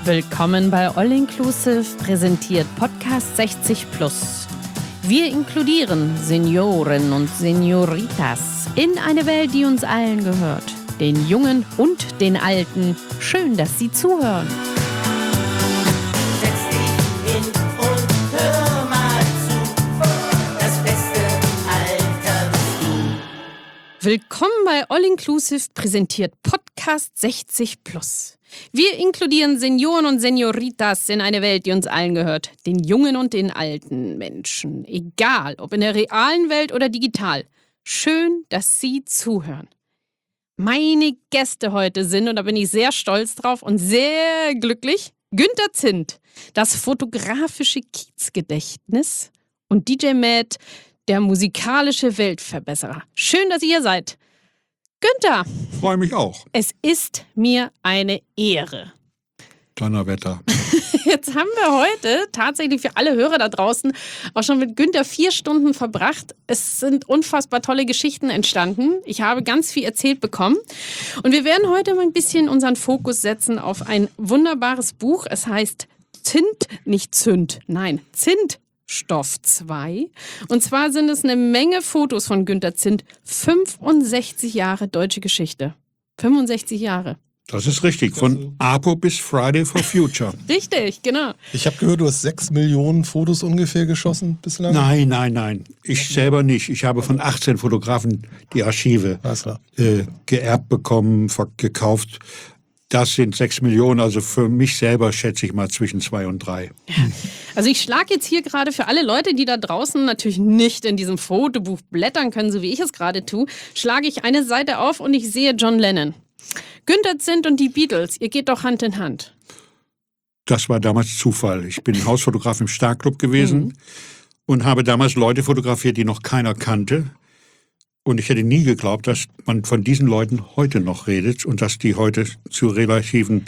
Willkommen bei All Inclusive, präsentiert Podcast 60 Plus. Wir inkludieren Senioren und Senioritas in eine Welt, die uns allen gehört. Den Jungen und den Alten. Schön, dass Sie zuhören. Setz dich hin und hör mal zu. Das beste Alter bist du. Willkommen bei All Inclusive, präsentiert Podcast 60 Plus. Wir inkludieren Senioren und Senioritas in eine Welt, die uns allen gehört. Den jungen und den alten Menschen. Egal, ob in der realen Welt oder digital. Schön, dass Sie zuhören. Meine Gäste heute sind, und da bin ich sehr stolz drauf und sehr glücklich, Günther Zindt, das fotografische Kiezgedächtnis, und DJ Matt, der musikalische Weltverbesserer. Schön, dass ihr hier seid. Günther, Freue mich auch. es ist mir eine Ehre. Donnerwetter. Jetzt haben wir heute tatsächlich für alle Hörer da draußen auch schon mit Günther 4 Stunden verbracht. Es sind unfassbar tolle Geschichten entstanden. Ich habe ganz viel erzählt bekommen. Und wir werden heute mal ein bisschen unseren Fokus setzen auf ein wunderbares Buch. Es heißt Zindstoff 2. Und zwar sind es eine Menge Fotos von Günther Zindt. 65 Jahre deutsche Geschichte. 65 Jahre. Das ist richtig. Von APO bis Friday for Future. Richtig, genau. Ich habe gehört, du hast 6 Millionen Fotos ungefähr geschossen bislang. Nein. Ich selber nicht. Ich habe von 18 Fotografen die Archive Alles klar. geerbt bekommen, gekauft. Das sind 6 Millionen. Also für mich selber schätze ich mal zwischen 2 und 3. Also ich schlage jetzt hier gerade für alle Leute, die da draußen natürlich nicht in diesem Fotobuch blättern können, so wie ich es gerade tue, schlage ich eine Seite auf und ich sehe John Lennon. Günther Zindt und die Beatles, ihr geht doch Hand in Hand. Das war damals Zufall. Ich bin Hausfotograf im Starclub gewesen und habe damals Leute fotografiert, die noch keiner kannte. Und ich hätte nie geglaubt, dass man von diesen Leuten heute noch redet und dass die heute zu relativen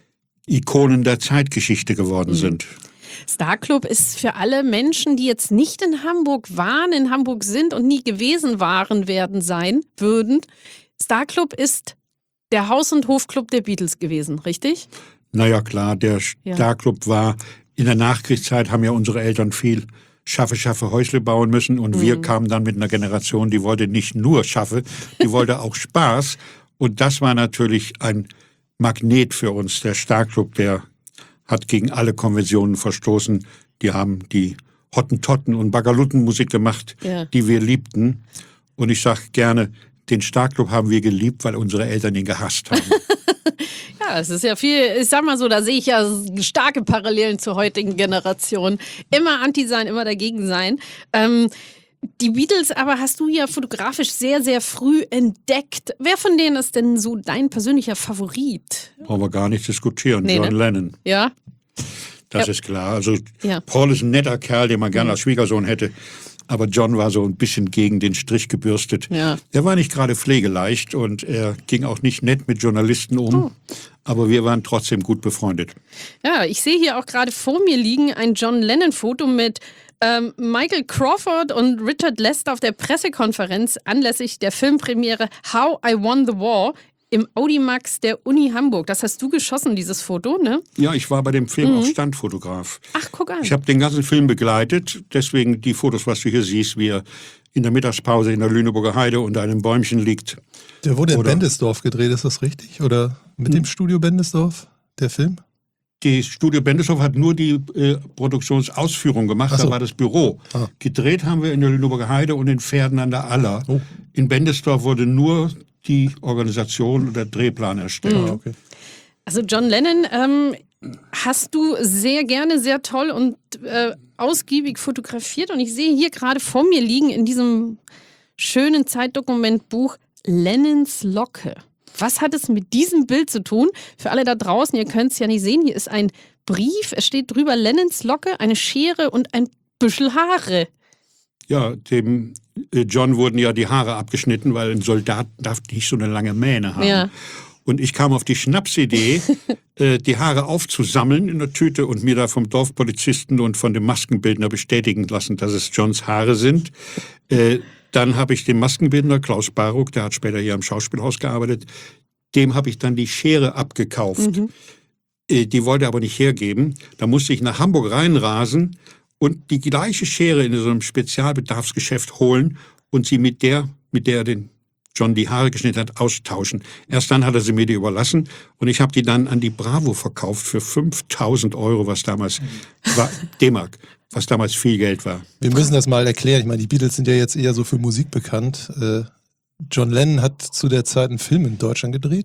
Ikonen der Zeitgeschichte geworden sind. Starclub ist für alle Menschen, die jetzt nicht in Hamburg waren, in Hamburg sind und nie gewesen sein würden. Starclub ist der Haus- und Hofclub der Beatles gewesen, richtig? Naja, klar, der Starclub war in der Nachkriegszeit, haben ja unsere Eltern viel Schaffe Häusle bauen müssen und wir kamen dann mit einer Generation, die wollte nicht nur Schaffe, die wollte auch Spaß, und das war natürlich ein Magnet für uns. Der Starclub, der hat gegen alle Konventionen verstoßen, die haben die Hottentotten- und Bagaluttenmusik gemacht, die wir liebten, und ich sage gerne, den Starclub haben wir geliebt, weil unsere Eltern ihn gehasst haben. Ja, es ist ja viel, ich sag mal so, da sehe ich ja starke Parallelen zur heutigen Generation. Immer anti sein, immer dagegen sein. Die Beatles aber hast du ja fotografisch sehr, sehr früh entdeckt. Wer von denen ist denn so dein persönlicher Favorit? Brauchen wir gar nicht diskutieren. Nee, John ne? Lennon, Ja? das ist klar. Also Ja. Paul ist ein netter Kerl, den man gerne als Schwiegersohn hätte. Aber John war so ein bisschen gegen den Strich gebürstet. Ja. Er war nicht gerade pflegeleicht und er ging auch nicht nett mit Journalisten um. Aber wir waren trotzdem gut befreundet. Ja, ich sehe hier auch gerade vor mir liegen ein John Lennon-Foto mit Michael Crawford und Richard Lester auf der Pressekonferenz anlässlich der Filmpremiere How I Won the War im Audimax der Uni Hamburg. Das hast du geschossen, dieses Foto, ne? Ja, ich war bei dem Film auch Standfotograf. Ach, guck an. Ich habe den ganzen Film begleitet. Deswegen die Fotos, was du hier siehst, wie er in der Mittagspause in der Lüneburger Heide unter einem Bäumchen liegt. Der wurde in Oder- Bendesdorf gedreht, ist das richtig? Oder mit dem Studio Bendesdorf, der Film? Die Studio Bendesdorf hat nur die Produktionsausführung gemacht, Ach so. da war das Büro. Ah. Gedreht haben wir in der Lüneburger Heide und in Pferden an der Aller. Oh. In Bendesdorf wurde nur die Organisation und der Drehplan erstellt. Ah, okay. Also John Lennon hast du sehr gerne, sehr toll und ausgiebig fotografiert. Und ich sehe hier gerade vor mir liegen in diesem schönen Zeitdokumentbuch Lennons Locke. Was hat es mit diesem Bild zu tun? Für alle da draußen, ihr könnt es ja nicht sehen, hier ist ein Brief, es steht drüber Lennons Locke, eine Schere und ein Büschel Haare. Ja, dem John wurden ja die Haare abgeschnitten, weil ein Soldat darf nicht so eine lange Mähne haben. Ja. Und ich kam auf die Schnapsidee, die Haare aufzusammeln in der Tüte und mir da vom Dorfpolizisten und von dem Maskenbildner bestätigen lassen, dass es Johns Haare sind. Dann habe ich den Maskenbildner, Klaus Baruck, der hat später hier am Schauspielhaus gearbeitet, dem habe ich dann die Schere abgekauft. Die wollte er aber nicht hergeben. Da musste ich nach Hamburg reinrasen und die gleiche Schere in so einem Spezialbedarfsgeschäft holen und sie mit der den John die Haare geschnitten hat, austauschen. Erst dann hat er sie mir die überlassen und ich habe die dann an die Bravo verkauft für 5.000 €, was damals war, D-Mark, was damals viel Geld war. Wir müssen das mal erklären. Ich meine, die Beatles sind ja jetzt eher so für Musik bekannt. John Lennon hat zu der Zeit einen Film in Deutschland gedreht.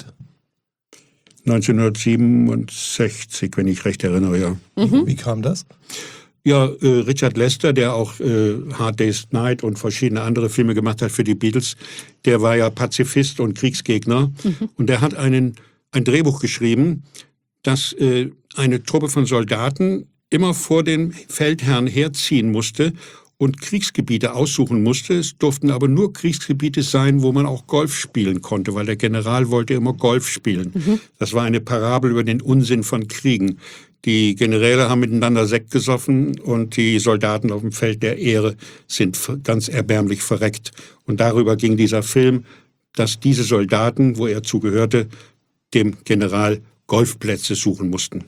1967, wenn ich recht erinnere, ja. Wie kam das? Ja, Richard Lester, der auch Hard Day's Night und verschiedene andere Filme gemacht hat für die Beatles, der war ja Pazifist und Kriegsgegner. Und der hat ein Drehbuch geschrieben, dass eine Truppe von Soldaten immer vor den Feldherrn herziehen musste und Kriegsgebiete aussuchen musste. Es durften aber nur Kriegsgebiete sein, wo man auch Golf spielen konnte, weil der General wollte immer Golf spielen. Das war eine Parabel über den Unsinn von Kriegen. Die Generäle haben miteinander Sekt gesoffen und die Soldaten auf dem Feld der Ehre sind ganz erbärmlich verreckt. Und darüber ging dieser Film, dass diese Soldaten, wo er zugehörte, dem General Golfplätze suchen mussten.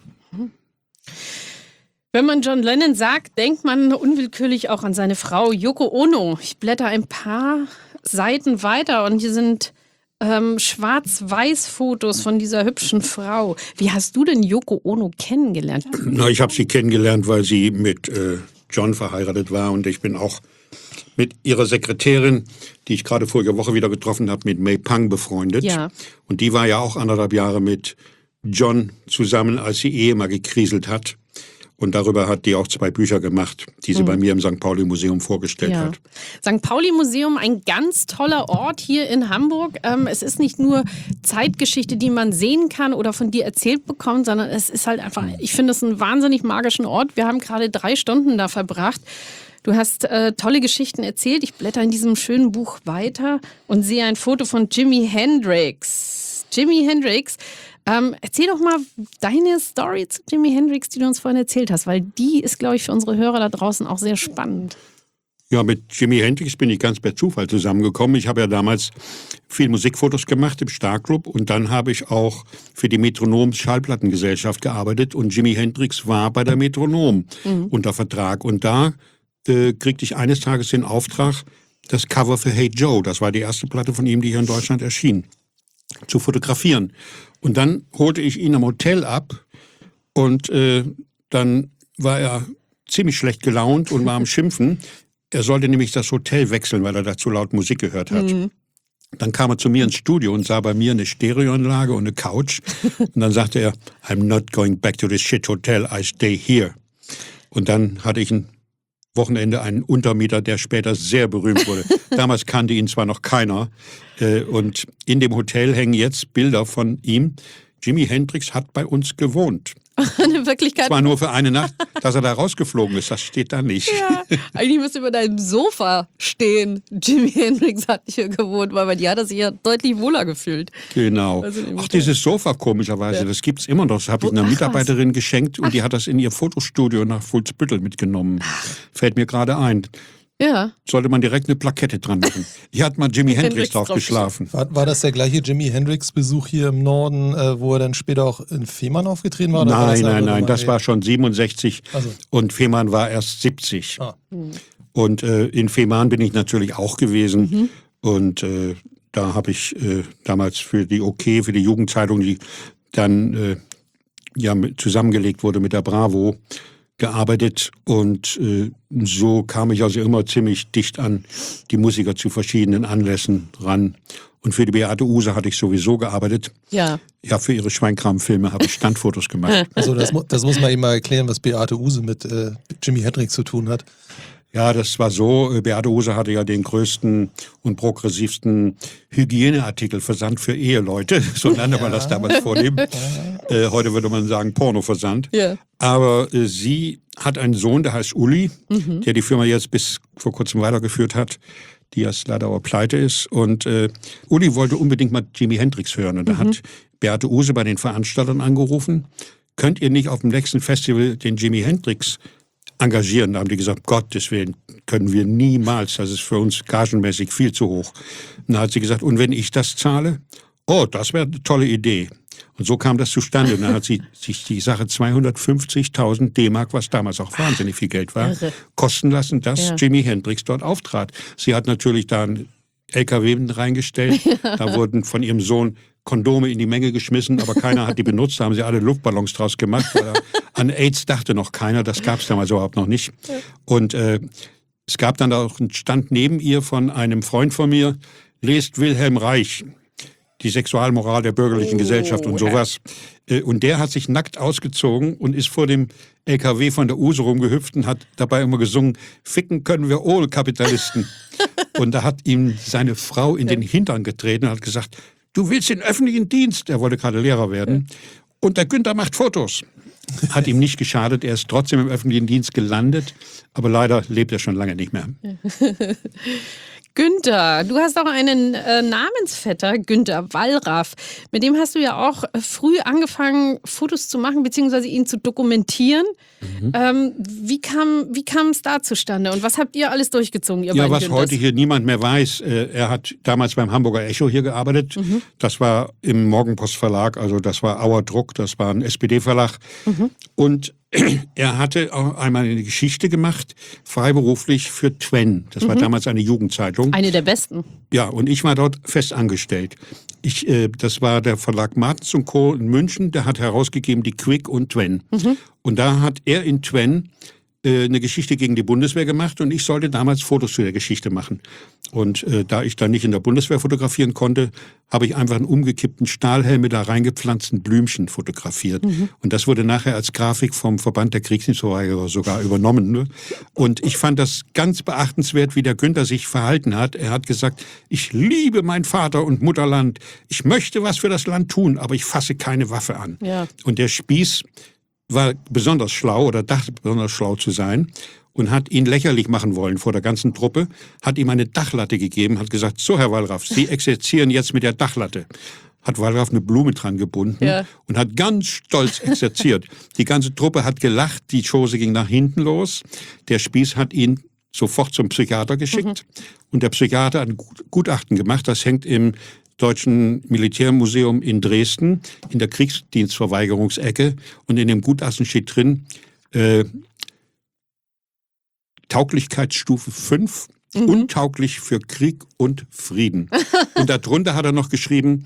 Wenn man John Lennon sagt, denkt man unwillkürlich auch an seine Frau Yoko Ono. Ich blätter ein paar Seiten weiter und hier sind Schwarz-Weiß-Fotos von dieser hübschen Frau. Wie hast du denn Yoko Ono kennengelernt? Na, ich habe sie kennengelernt, weil sie mit John verheiratet war und ich bin auch mit ihrer Sekretärin, die ich gerade vorige Woche wieder getroffen habe, mit May Pang befreundet. Ja. Und die war ja auch 1,5 Jahre mit John zusammen, als die Ehe mal gekriselt hat. Und darüber hat die auch 2 Bücher gemacht, die sie bei mir im St. Pauli Museum vorgestellt hat. St. Pauli Museum, ein ganz toller Ort hier in Hamburg. Es ist nicht nur Zeitgeschichte, die man sehen kann oder von dir erzählt bekommt, sondern es ist halt einfach, ich finde es einen wahnsinnig magischen Ort. Wir haben gerade 3 Stunden da verbracht. Du hast tolle Geschichten erzählt. Ich blätter in diesem schönen Buch weiter und sehe ein Foto von Jimi Hendrix. Jimi Hendrix. Erzähl doch mal deine Story zu Jimi Hendrix, die du uns vorhin erzählt hast, weil die ist, glaube ich, für unsere Hörer da draußen auch sehr spannend. Ja, mit Jimi Hendrix bin ich ganz per Zufall zusammengekommen. Ich habe ja damals viel Musikfotos gemacht im Starclub und dann habe ich auch für die Metronom Schallplattengesellschaft gearbeitet und Jimi Hendrix war bei der Metronom unter Vertrag. Und da kriegte ich eines Tages den Auftrag, das Cover für Hey Joe, das war die erste Platte von ihm, die hier in Deutschland erschien, zu fotografieren. Und dann holte ich ihn am Hotel ab und dann war er ziemlich schlecht gelaunt und war am Schimpfen. Er sollte nämlich das Hotel wechseln, weil er dazu laut Musik gehört hat. Dann kam er zu mir ins Studio und sah bei mir eine Stereoanlage und eine Couch. Und dann sagte er, I'm not going back to this shit hotel, I stay here. Und dann hatte ich ein Wochenende einen Untermieter, der später sehr berühmt wurde. Damals kannte ihn zwar noch keiner. Und in dem Hotel hängen jetzt Bilder von ihm. Jimi Hendrix hat bei uns gewohnt. In Wirklichkeit. Zwar nur für eine Nacht, dass er da rausgeflogen ist, das steht da nicht. Ja, eigentlich müsste über deinem Sofa stehen. Jimi Hendrix hat hier gewohnt, weil bei dir hat er sich ja deutlich wohler gefühlt. Genau. Also Ach, dieses Sofa komischerweise, das gibt's immer noch. Das habe ich einer Mitarbeiterin geschenkt und die hat das in ihr Fotostudio nach Fuhlsbüttel mitgenommen. Fällt mir gerade ein. Ja. Sollte man direkt eine Plakette dran machen. Hier hat mal Jimi Hendrix drauf geschlafen. War das der gleiche Jimi Hendrix-Besuch hier im Norden, wo er dann später auch in Fehmarn aufgetreten war? Nein, das war schon 67 Also. und Fehmarn war erst 70. Ah. Und in Fehmarn bin ich natürlich auch gewesen und da habe ich damals für die für die Jugendzeitung, die dann zusammengelegt wurde mit der Bravo, gearbeitet und so kam ich also immer ziemlich dicht an die Musiker zu verschiedenen Anlässen ran. Und für die Beate Uhse hatte ich sowieso gearbeitet. Ja. Ja, für ihre Schweinkram-Filme habe ich Standfotos gemacht. Also das muss man eben mal erklären, was Beate Uhse mit Jimi Hendrix zu tun hat. Ja, das war so. Beate Uhse hatte ja den größten und progressivsten Hygieneartikelversand für Eheleute. So nannte man das damals vornehm. Heute würde man sagen Pornoversand. Ja. Aber sie hat einen Sohn, der heißt Uli, der die Firma jetzt bis vor kurzem weitergeführt hat, die jetzt leider aber pleite ist. Und Uli wollte unbedingt mal Jimi Hendrix hören. Und da hat Beate Uhse bei den Veranstaltern angerufen, könnt ihr nicht auf dem nächsten Festival den Jimi Hendrix engagieren? Da haben die gesagt, Gottes Willen, können wir niemals, das ist für uns gagenmäßig viel zu hoch. Und da hat sie gesagt, und wenn ich das zahle? Oh, das wäre eine tolle Idee. Und so kam das zustande. Und dann hat sie sich die Sache 250.000 D-Mark, was damals auch wahnsinnig viel Geld war, kosten lassen, dass Jimi Hendrix dort auftrat. Sie hat natürlich da einen LKW reingestellt. Da wurden von ihrem Sohn Kondome in die Menge geschmissen, aber keiner hat die benutzt. Da haben sie alle Luftballons draus gemacht. Weil an AIDS dachte noch keiner. Das gab es damals überhaupt noch nicht. Und es gab dann auch einen Stand neben ihr von einem Freund von mir, lest Wilhelm Reich, die Sexualmoral der bürgerlichen Gesellschaft und sowas. Und der hat sich nackt ausgezogen und ist vor dem LKW von der Use rumgehüpft und hat dabei immer gesungen, ficken können wir alle Kapitalisten. Und da hat ihm seine Frau in den Hintern getreten und hat gesagt, du willst den öffentlichen Dienst. Er wollte gerade Lehrer werden. Und der Günther macht Fotos. Hat ihm nicht geschadet, er ist trotzdem im öffentlichen Dienst gelandet, aber leider lebt er schon lange nicht mehr. Günther, du hast auch einen Namensvetter, Günther Wallraff. Mit dem hast du ja auch früh angefangen, Fotos zu machen, beziehungsweise ihn zu dokumentieren. Wie kam es da zustande und was habt ihr alles durchgezogen? Ihr Ja, was Günthers? heute hier niemand mehr weiß, er hat damals beim Hamburger Echo hier gearbeitet. Das war im Morgenpost Verlag, also das war Auer Druck, das war ein SPD-Verlag. Und er hatte auch einmal eine Geschichte gemacht, freiberuflich für Twen. Das war damals eine Jugendzeitung. Eine der besten. Ja, und ich war dort fest angestellt. Das war der Verlag Martens & Co. in München, der hat herausgegeben die Quick und Twen. Und da hat er in Twen eine Geschichte gegen die Bundeswehr gemacht und ich sollte damals Fotos zu der Geschichte machen. Und da ich dann nicht in der Bundeswehr fotografieren konnte, habe ich einfach einen umgekippten Stahlhelm mit da reingepflanzten Blümchen fotografiert. Und das wurde nachher als Grafik vom Verband der Kriegsdienstverweigerer sogar übernommen. Ne? Und ich fand das ganz beachtenswert, wie der Günther sich verhalten hat. Er hat gesagt, ich liebe mein Vater und Mutterland. Ich möchte was für das Land tun, aber ich fasse keine Waffe an. Ja. Und der Spieß war besonders schlau oder dachte besonders schlau zu sein und hat ihn lächerlich machen wollen vor der ganzen Truppe, hat ihm eine Dachlatte gegeben, hat gesagt, so Herr Wallraff, Sie exerzieren jetzt mit der Dachlatte. Hat Wallraff eine Blume dran gebunden und hat ganz stolz exerziert. Die ganze Truppe hat gelacht, die Chose ging nach hinten los. Der Spieß hat ihn sofort zum Psychiater geschickt und der Psychiater hat ein Gutachten gemacht, das hängt im Deutschen Militärmuseum in Dresden, in der Kriegsdienstverweigerungsecke. Und in dem Gutachten steht drin, Tauglichkeitsstufe 5, untauglich für Krieg und Frieden. Und darunter hat er noch geschrieben,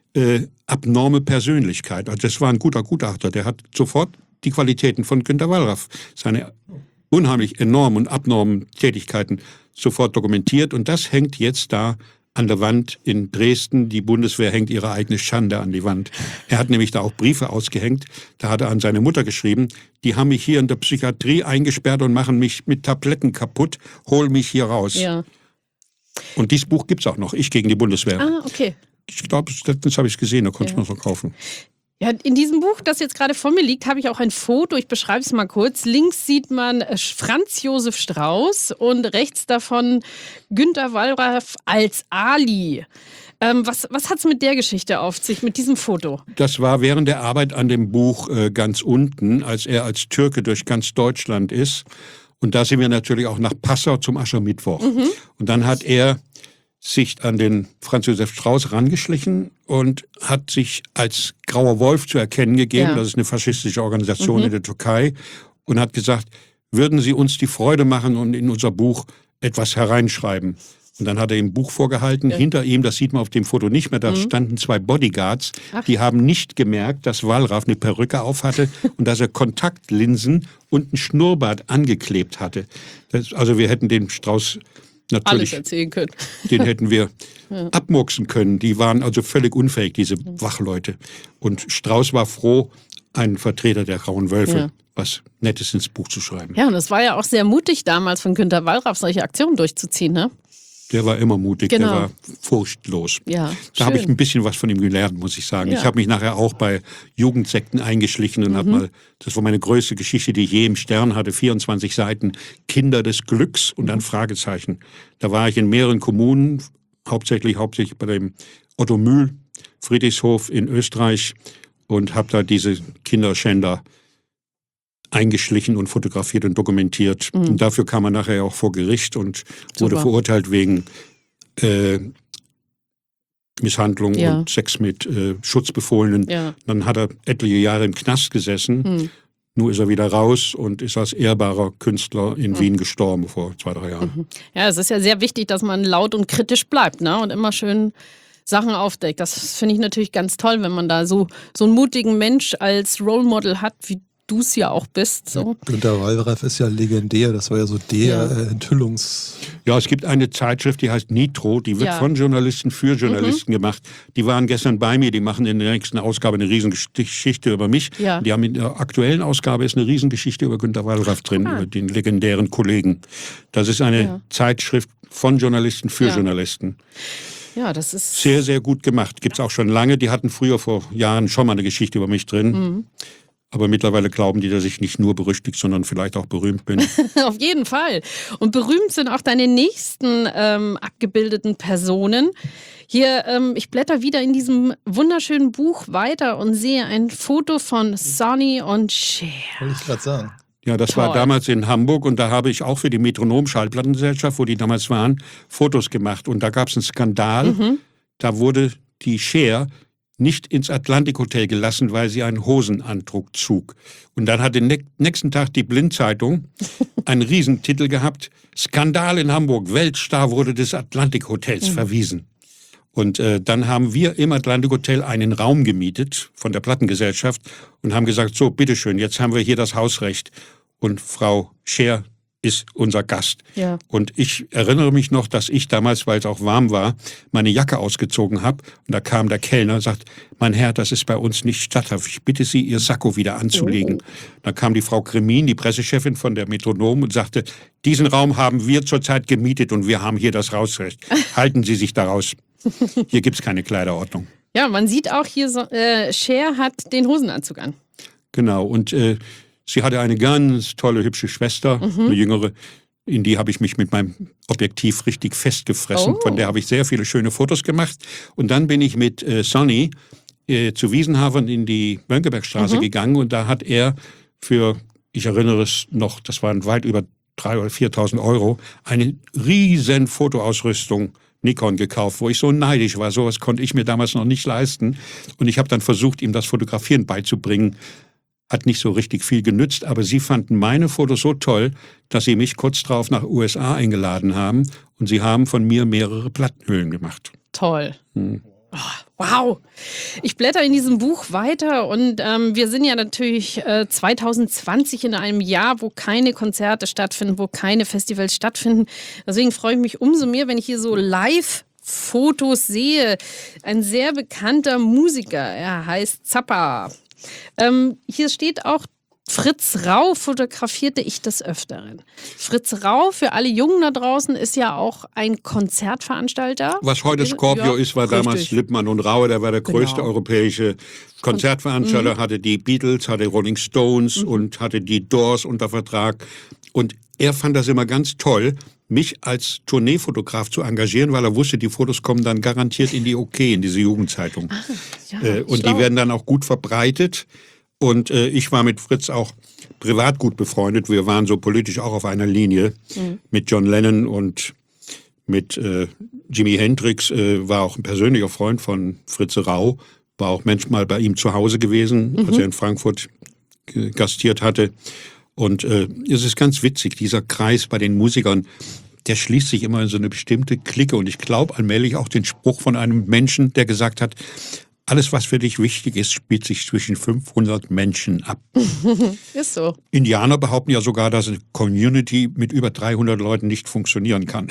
abnorme Persönlichkeit. Also das war ein guter Gutachter, der hat sofort die Qualitäten von Günther Wallraff, seine unheimlich enormen und abnormen Tätigkeiten sofort dokumentiert. Und das hängt jetzt da an der Wand in Dresden. Die Bundeswehr hängt ihre eigene Schande an die Wand. Er hat nämlich da auch Briefe ausgehängt. Da hat er an seine Mutter geschrieben, die haben mich hier in der Psychiatrie eingesperrt und machen mich mit Tabletten kaputt. Hol mich hier raus. Ja. Und dieses Buch gibt's auch noch, Ich gegen die Bundeswehr. Ah, okay. Ich glaube, das habe ich gesehen, da konnte ich man so kaufen. Ja, in diesem Buch, das jetzt gerade vor mir liegt, habe ich auch ein Foto. Ich beschreibe es mal kurz. Links sieht man Franz Josef Strauß und rechts davon Günther Wallraff als Ali. Was hat es mit der Geschichte auf sich, mit diesem Foto? Das war während der Arbeit an dem Buch ganz unten, als er als Türke durch ganz Deutschland ist. Und da sind wir natürlich auch nach Passau zum Aschermittwoch. Und dann hat er sich an den Franz Josef Strauß rangeschlichen und hat sich als Grauer Wolf zu erkennen gegeben, das ist eine faschistische Organisation in der Türkei, und hat gesagt, würden Sie uns die Freude machen und in unser Buch etwas hereinschreiben. Und dann hat er ihm ein Buch vorgehalten. Hinter ihm, das sieht man auf dem Foto nicht mehr, da standen 2 Bodyguards. Die haben nicht gemerkt, dass Wallraff eine Perücke aufhatte und dass er Kontaktlinsen und ein Schnurrbart angeklebt hatte. Also wir hätten den Strauß natürlich, alles erzählen können. Den hätten wir abmurksen können. Die waren also völlig unfähig, diese Wachleute. Und Strauß war froh, einen Vertreter der Grauen Wölfe was Nettes ins Buch zu schreiben. Ja, und es war ja auch sehr mutig damals von Günther Wallraff, solche Aktionen durchzuziehen, ne? Der war immer mutig, der war furchtlos. Ja, da habe ich ein bisschen was von ihm gelernt, muss ich sagen. Ja. Ich habe mich nachher auch bei Jugendsekten eingeschlichen und habe mal, das war meine größte Geschichte, die ich je im Stern hatte, 24 Seiten, Kinder des Glücks und dann Fragezeichen. Da war ich in mehreren Kommunen, hauptsächlich bei dem Otto Mühl Friedrichshof in Österreich und habe da diese Kinderschänder eingeschlichen und fotografiert und dokumentiert. Und dafür kam er nachher auch vor Gericht und wurde verurteilt wegen Misshandlung Ja. und Sex mit Schutzbefohlenen. Ja. Dann hat er etliche Jahre im Knast gesessen. Nun ist er wieder raus und ist als ehrbarer Künstler in Wien gestorben vor 2-3 Jahren. Ja, es ist ja sehr wichtig, dass man laut und kritisch bleibt, ne? Und immer schön Sachen aufdeckt. Das finde ich natürlich ganz toll, wenn man da so einen mutigen Mensch als Role Model hat, wie du es ja auch bist. So. Günter Wallraff ist ja legendär, das war ja so der Enthüllungs... Ja, es gibt eine Zeitschrift, die heißt Nitro, die wird von Journalisten für Journalisten gemacht. Die waren gestern bei mir, die machen in der nächsten Ausgabe eine Riesengeschichte über mich. Ja. Die haben in der aktuellen Ausgabe ist eine Riesengeschichte über Günter Wallraff drin, über den legendären Kollegen. Das ist eine Zeitschrift von Journalisten für Journalisten. Ja, das ist Sehr, sehr gut gemacht. Gibt's auch schon lange. Die hatten früher vor Jahren schon mal eine Geschichte über mich drin. Aber mittlerweile glauben die, dass ich nicht nur berüchtigt, sondern vielleicht auch berühmt bin. auf jeden Fall. Und berühmt sind auch deine nächsten abgebildeten Personen. Hier, ich blätter wieder in diesem wunderschönen Buch weiter und sehe ein Foto von Sonny und Cher. Wollte ich gerade sagen. Ja, das war damals in Hamburg und da habe ich auch für die Metronom-Schallplattengesellschaft, wo die damals waren, Fotos gemacht. Und da gab es einen Skandal. Da wurde die Cher nicht ins Atlantic Hotel gelassen, weil sie einen Hosenanzug trug. Und dann hat den nächsten Tag die Blindzeitung einen Riesentitel gehabt: Skandal in Hamburg, Weltstar wurde des Atlantic Hotels verwiesen. Und dann haben wir im Atlantic Hotel einen Raum gemietet von der Plattengesellschaft und haben gesagt, so, bitteschön, jetzt haben wir hier das Hausrecht. Und Frau Cher ist unser Gast. Ja. Und ich erinnere mich noch, dass ich damals, weil es auch warm war, meine Jacke ausgezogen habe. Und da kam der Kellner und sagt, mein Herr, das ist bei uns nicht statthaft. Ich bitte Sie, Ihr Sakko wieder anzulegen. Da kam die Frau Kremin, die Pressechefin von der Metronom, und sagte, diesen Raum haben wir zurzeit gemietet und wir haben hier das Hausrecht. Halten Sie sich daraus. Hier gibt's keine Kleiderordnung. Ja, man sieht auch hier, Cher hat den Hosenanzug an. Genau, und sie hatte eine ganz tolle, hübsche Schwester, eine jüngere. In die habe ich mich mit meinem Objektiv richtig festgefressen. Von der habe ich sehr viele schöne Fotos gemacht. Und dann bin ich mit Sonny zu Wiesenhafen in die Mönckebergstraße gegangen. Und da hat er für, ich erinnere es noch, das waren weit über 3.000 oder 4.000 Euro, eine riesen Fotoausrüstung Nikon gekauft, wo ich so neidisch war. Sowas konnte ich mir damals noch nicht leisten. Und ich habe dann versucht, ihm das Fotografieren beizubringen. Hat nicht so richtig viel genützt, aber sie fanden meine Fotos so toll, dass sie mich kurz darauf nach USA eingeladen haben. Und sie haben von mir mehrere Plattenhüllen gemacht. Toll. Oh, wow. Ich blätter in diesem Buch weiter und wir sind ja natürlich 2020 in einem Jahr, wo keine Konzerte stattfinden, wo keine Festivals stattfinden. Deswegen freue ich mich umso mehr, wenn ich hier so Live-Fotos sehe. Ein sehr bekannter Musiker, er heißt Zappa. Hier steht auch, Fritz Rau fotografierte ich des Öfteren. Fritz Rau, für alle Jungen da draußen, ist ja auch ein Konzertveranstalter. Was heute Scorpio ist, war damals Lippmann und Rau. Der war der größte europäische Konzertveranstalter, hatte die Beatles, hatte Rolling Stones und hatte die Doors unter Vertrag. Und er fand das immer ganz toll, mich als Tourneefotograf zu engagieren, weil er wusste, die Fotos kommen dann garantiert in die OK, in diese Jugendzeitung. Und die werden dann auch gut verbreitet. Und ich war mit Fritz auch privat gut befreundet. Wir waren so politisch auch auf einer Linie mit John Lennon und mit Jimi Hendrix. War auch ein persönlicher Freund von Fritz Rau. War auch manchmal bei ihm zu Hause gewesen, als er in Frankfurt gastiert hatte. Und es ist ganz witzig, dieser Kreis bei den Musikern, der schließt sich immer in so eine bestimmte Clique. Und ich glaube allmählich auch den Spruch von einem Menschen, der gesagt hat, alles, was für dich wichtig ist, spielt sich zwischen 500 Menschen ab. Ist so. Indianer behaupten ja sogar, dass eine Community mit über 300 Leuten nicht funktionieren kann.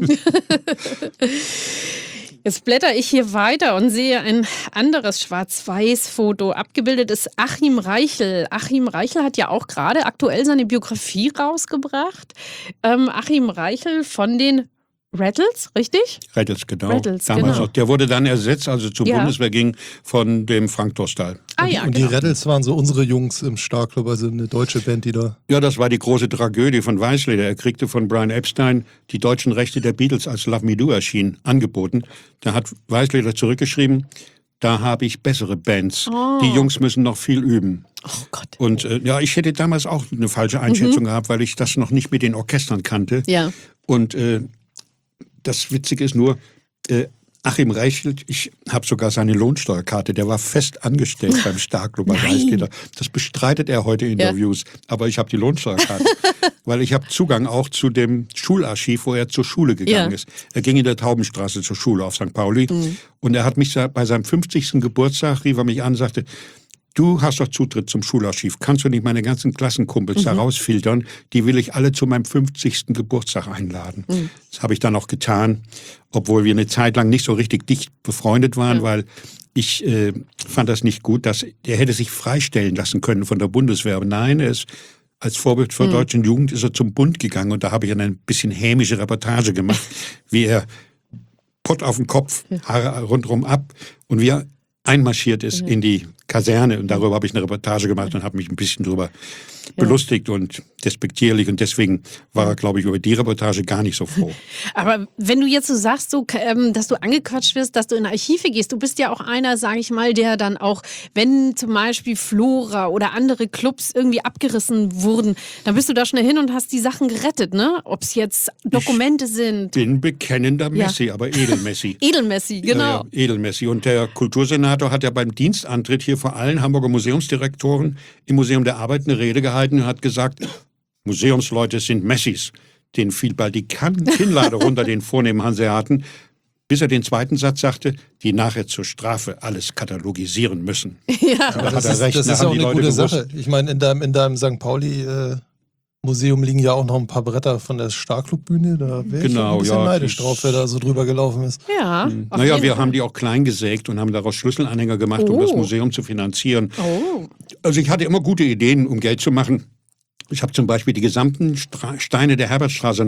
Jetzt blätter ich hier weiter und sehe ein anderes Schwarz-Weiß-Foto. Abgebildet ist Achim Reichel. Achim Reichel hat ja auch gerade aktuell seine Biografie rausgebracht. Achim Reichel von den Rattles, richtig? Rattles, genau. Rattles, damals genau. Noch. Der wurde dann ersetzt, also zur Bundeswehr ging, von dem Frank Dostal. Und die Rattles waren so unsere Jungs im Starclub, also eine deutsche Band, die da... Ja, das war die große Tragödie von Weisleder. Er kriegte von Brian Epstein die deutschen Rechte der Beatles, als Love Me Do erschien, angeboten. Da hat Weisleder zurückgeschrieben, da habe ich bessere Bands. Die Jungs müssen noch viel üben. Oh Gott. Und ja, ich hätte damals auch eine falsche Einschätzung gehabt, weil ich das noch nicht mit den Orchestern kannte. Ja. Und das Witzige ist nur, Achim Reichelt, ich habe sogar seine Lohnsteuerkarte, der war fest angestellt beim Starclub als Eisketter. Das bestreitet er heute in Interviews, aber ich habe die Lohnsteuerkarte, weil ich habe Zugang auch zu dem Schularchiv, wo er zur Schule gegangen ist. Er ging in der Taubenstraße zur Schule auf St. Pauli und er hat mich bei seinem 50. Geburtstag, rief er mich an und sagte, du hast doch Zutritt zum Schularchiv. Kannst du nicht meine ganzen Klassenkumpels da rausfiltern? Die will ich alle zu meinem 50. Geburtstag einladen. Das habe ich dann auch getan, obwohl wir eine Zeit lang nicht so richtig dicht befreundet waren, weil ich fand das nicht gut, dass er hätte sich freistellen lassen können von der Bundeswehr. Nein, er ist als Vorbild für deutschen Jugend ist er zum Bund gegangen und da habe ich eine bisschen hämische Reportage gemacht, wie er Pott auf den Kopf, Haare rundherum ab und wie er einmarschiert ist in die Kaserne und darüber habe ich eine Reportage gemacht und habe mich ein bisschen drüber belustigt und despektierlich und deswegen war er, glaube ich, über die Reportage gar nicht so froh. Aber wenn du jetzt so sagst, dass du angequatscht wirst, dass du in Archive gehst, du bist ja auch einer, sage ich mal, der dann auch, wenn zum Beispiel Flora oder andere Clubs irgendwie abgerissen wurden, dann bist du da schnell hin und hast die Sachen gerettet, ne? Ob es jetzt Dokumente sind. Ich bin bekennender Messi, aber Edelmessi. Edelmessi, genau. Ja, Edelmessi. Und der Kultursenator hat ja beim Dienstantritt hier vor allen Hamburger Museumsdirektoren im Museum der Arbeit eine Rede gehalten und hat gesagt, Museumsleute sind Messis. Denen fiel bald die Kinnlade runter, den vornehmen Hanseaten, bis er den zweiten Satz sagte, die nachher zur Strafe alles katalogisieren müssen. Ja. Da hat er recht. Das ist auch eine gute Sache. Ich meine, in deinem St. Pauli Museum liegen ja auch noch ein paar Bretter von der Starclub-Bühne. Da wäre ich ein bisschen neidisch drauf, wer da so drüber gelaufen ist. Ja. Naja, wir haben die auch klein gesägt und haben daraus Schlüsselanhänger gemacht, um das Museum zu finanzieren. Also ich hatte immer gute Ideen, um Geld zu machen. Ich habe zum Beispiel die gesamten Steine der Herbertstraße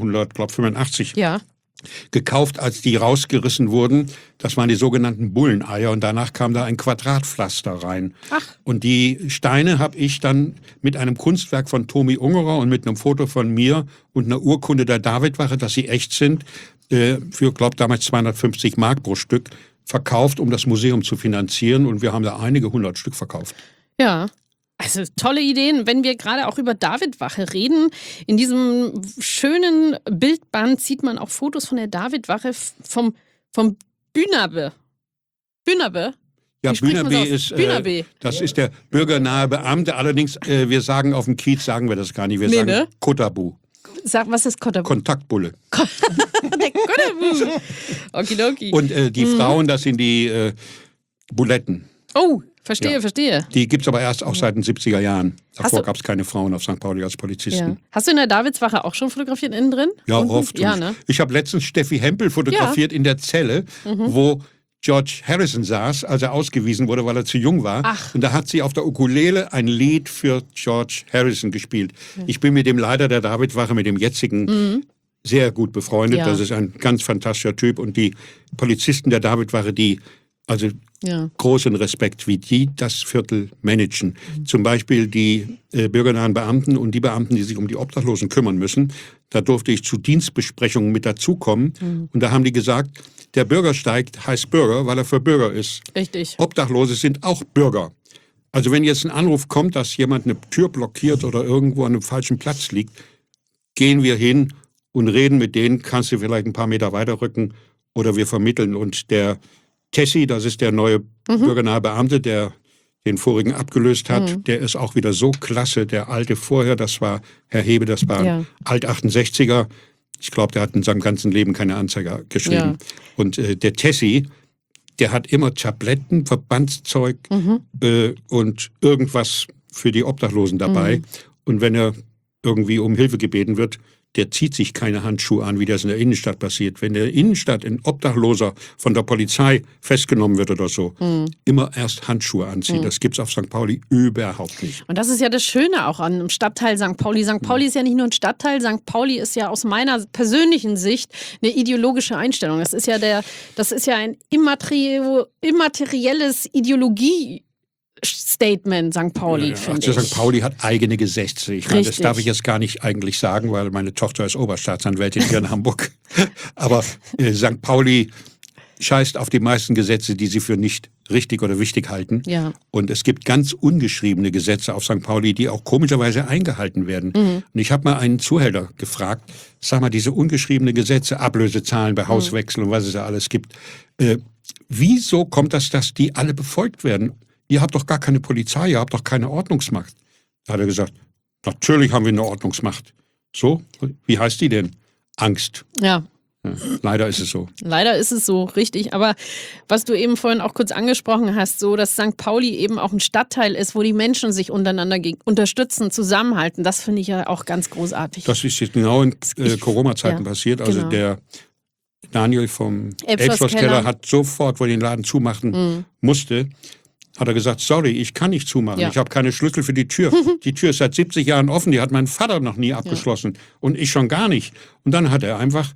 1985 gekauft, als die rausgerissen wurden. Das waren die sogenannten Bulleneier und danach kam da ein Quadratpflaster rein. Und die Steine habe ich dann mit einem Kunstwerk von Tomi Ungerer und mit einem Foto von mir und einer Urkunde der Davidwache, dass sie echt sind, für, glaube damals 250 Mark pro Stück verkauft, um das Museum zu finanzieren. Und wir haben da einige 100 Stück verkauft. Ja. Also tolle Ideen, wenn wir gerade auch über Davidwache reden. In diesem schönen Bildband sieht man auch Fotos von der Davidwache vom Bühnerbe. Bühnerbe? Ja, Bühnerbe ist, das ist der bürgernahe Beamte. Allerdings, wir sagen auf dem Kiez, sagen wir das gar nicht. Wir sagen Kotabu. Sag, was ist Kotabu? Kontaktbulle. Der Kotabu. Okidoki. Und die Frauen, das sind die Buletten. Oh, verstehe. Die gibt es aber erst auch seit den 70er Jahren. Davor gab es keine Frauen auf St. Pauli als Polizisten. Ja. Hast du in der Davidswache auch schon fotografiert innen drin? Ja, oft. Ja, ne? Ich habe letztens Steffi Hempel fotografiert in der Zelle, wo George Harrison saß, als er ausgewiesen wurde, weil er zu jung war. Und da hat sie auf der Ukulele ein Lied für George Harrison gespielt. Ich bin mit dem Leiter der Davidwache, mit dem jetzigen, sehr gut befreundet. Das ist ein ganz fantastischer Typ. Und die Polizisten der Davidwache, großen Respekt, wie die das Viertel managen. Zum Beispiel die bürgernahen Beamten und die Beamten, die sich um die Obdachlosen kümmern müssen. Da durfte ich zu Dienstbesprechungen mit dazukommen. Und da haben die gesagt, der Bürgersteig heißt Bürger, weil er für Bürger ist. Richtig. Obdachlose sind auch Bürger. Also wenn jetzt ein Anruf kommt, dass jemand eine Tür blockiert oder irgendwo an einem falschen Platz liegt, gehen wir hin und reden mit denen, kannst du vielleicht ein paar Meter weiterrücken oder wir vermitteln. Und der Tessi, das ist der neue bürgernahe Beamte, der den vorigen abgelöst hat, der ist auch wieder so klasse. Der alte vorher, das war Herr Hebe, das war ein Alt-68er. Ich glaube, der hat in seinem ganzen Leben keine Anzeige geschrieben. Ja. Und der Tessi, der hat immer Tabletten, Verbandszeug und irgendwas für die Obdachlosen dabei. Und wenn er irgendwie um Hilfe gebeten wird, der zieht sich keine Handschuhe an, wie das in der Innenstadt passiert. Wenn in der Innenstadt ein Obdachloser von der Polizei festgenommen wird oder so, immer erst Handschuhe anziehen. Das gibt's auf St. Pauli überhaupt nicht. Und das ist ja das Schöne auch an dem Stadtteil St. Pauli. St. Pauli ist ja nicht nur ein Stadtteil, St. Pauli ist ja aus meiner persönlichen Sicht eine ideologische Einstellung. Das ist ja ein immaterielles Ideologie-Statement, St. Pauli, finde ich. St. Pauli hat eigene Gesetze. Ich meine, das darf ich jetzt gar nicht eigentlich sagen, weil meine Tochter ist Oberstaatsanwältin hier in Hamburg. Aber St. Pauli scheißt auf die meisten Gesetze, die sie für nicht richtig oder wichtig halten. Ja. Und es gibt ganz ungeschriebene Gesetze auf St. Pauli, die auch komischerweise eingehalten werden. Und ich habe mal einen Zuhälter gefragt, sag mal, diese ungeschriebene Gesetze, Ablösezahlen bei Hauswechsel und was es da alles gibt, wieso kommt das, dass die alle befolgt werden? Ihr habt doch gar keine Polizei, ihr habt doch keine Ordnungsmacht. Da hat er gesagt, natürlich haben wir eine Ordnungsmacht. So, wie heißt die denn? Angst. Ja. Ja, leider ist es so. Leider ist es so, richtig. Aber was du eben vorhin auch kurz angesprochen hast, so dass St. Pauli eben auch ein Stadtteil ist, wo die Menschen sich untereinander unterstützen, zusammenhalten, das finde ich ja auch ganz großartig. Das ist jetzt genau in Corona-Zeiten passiert. Also genau. der Daniel vom Elbschlosskeller hat sofort, wo er den Laden zumachen musste, hat er gesagt, sorry, ich kann nicht zumachen. Ja. Ich habe keine Schlüssel für die Tür. Die Tür ist seit 70 Jahren offen, die hat mein Vater noch nie abgeschlossen und ich schon gar nicht. Und dann hat er einfach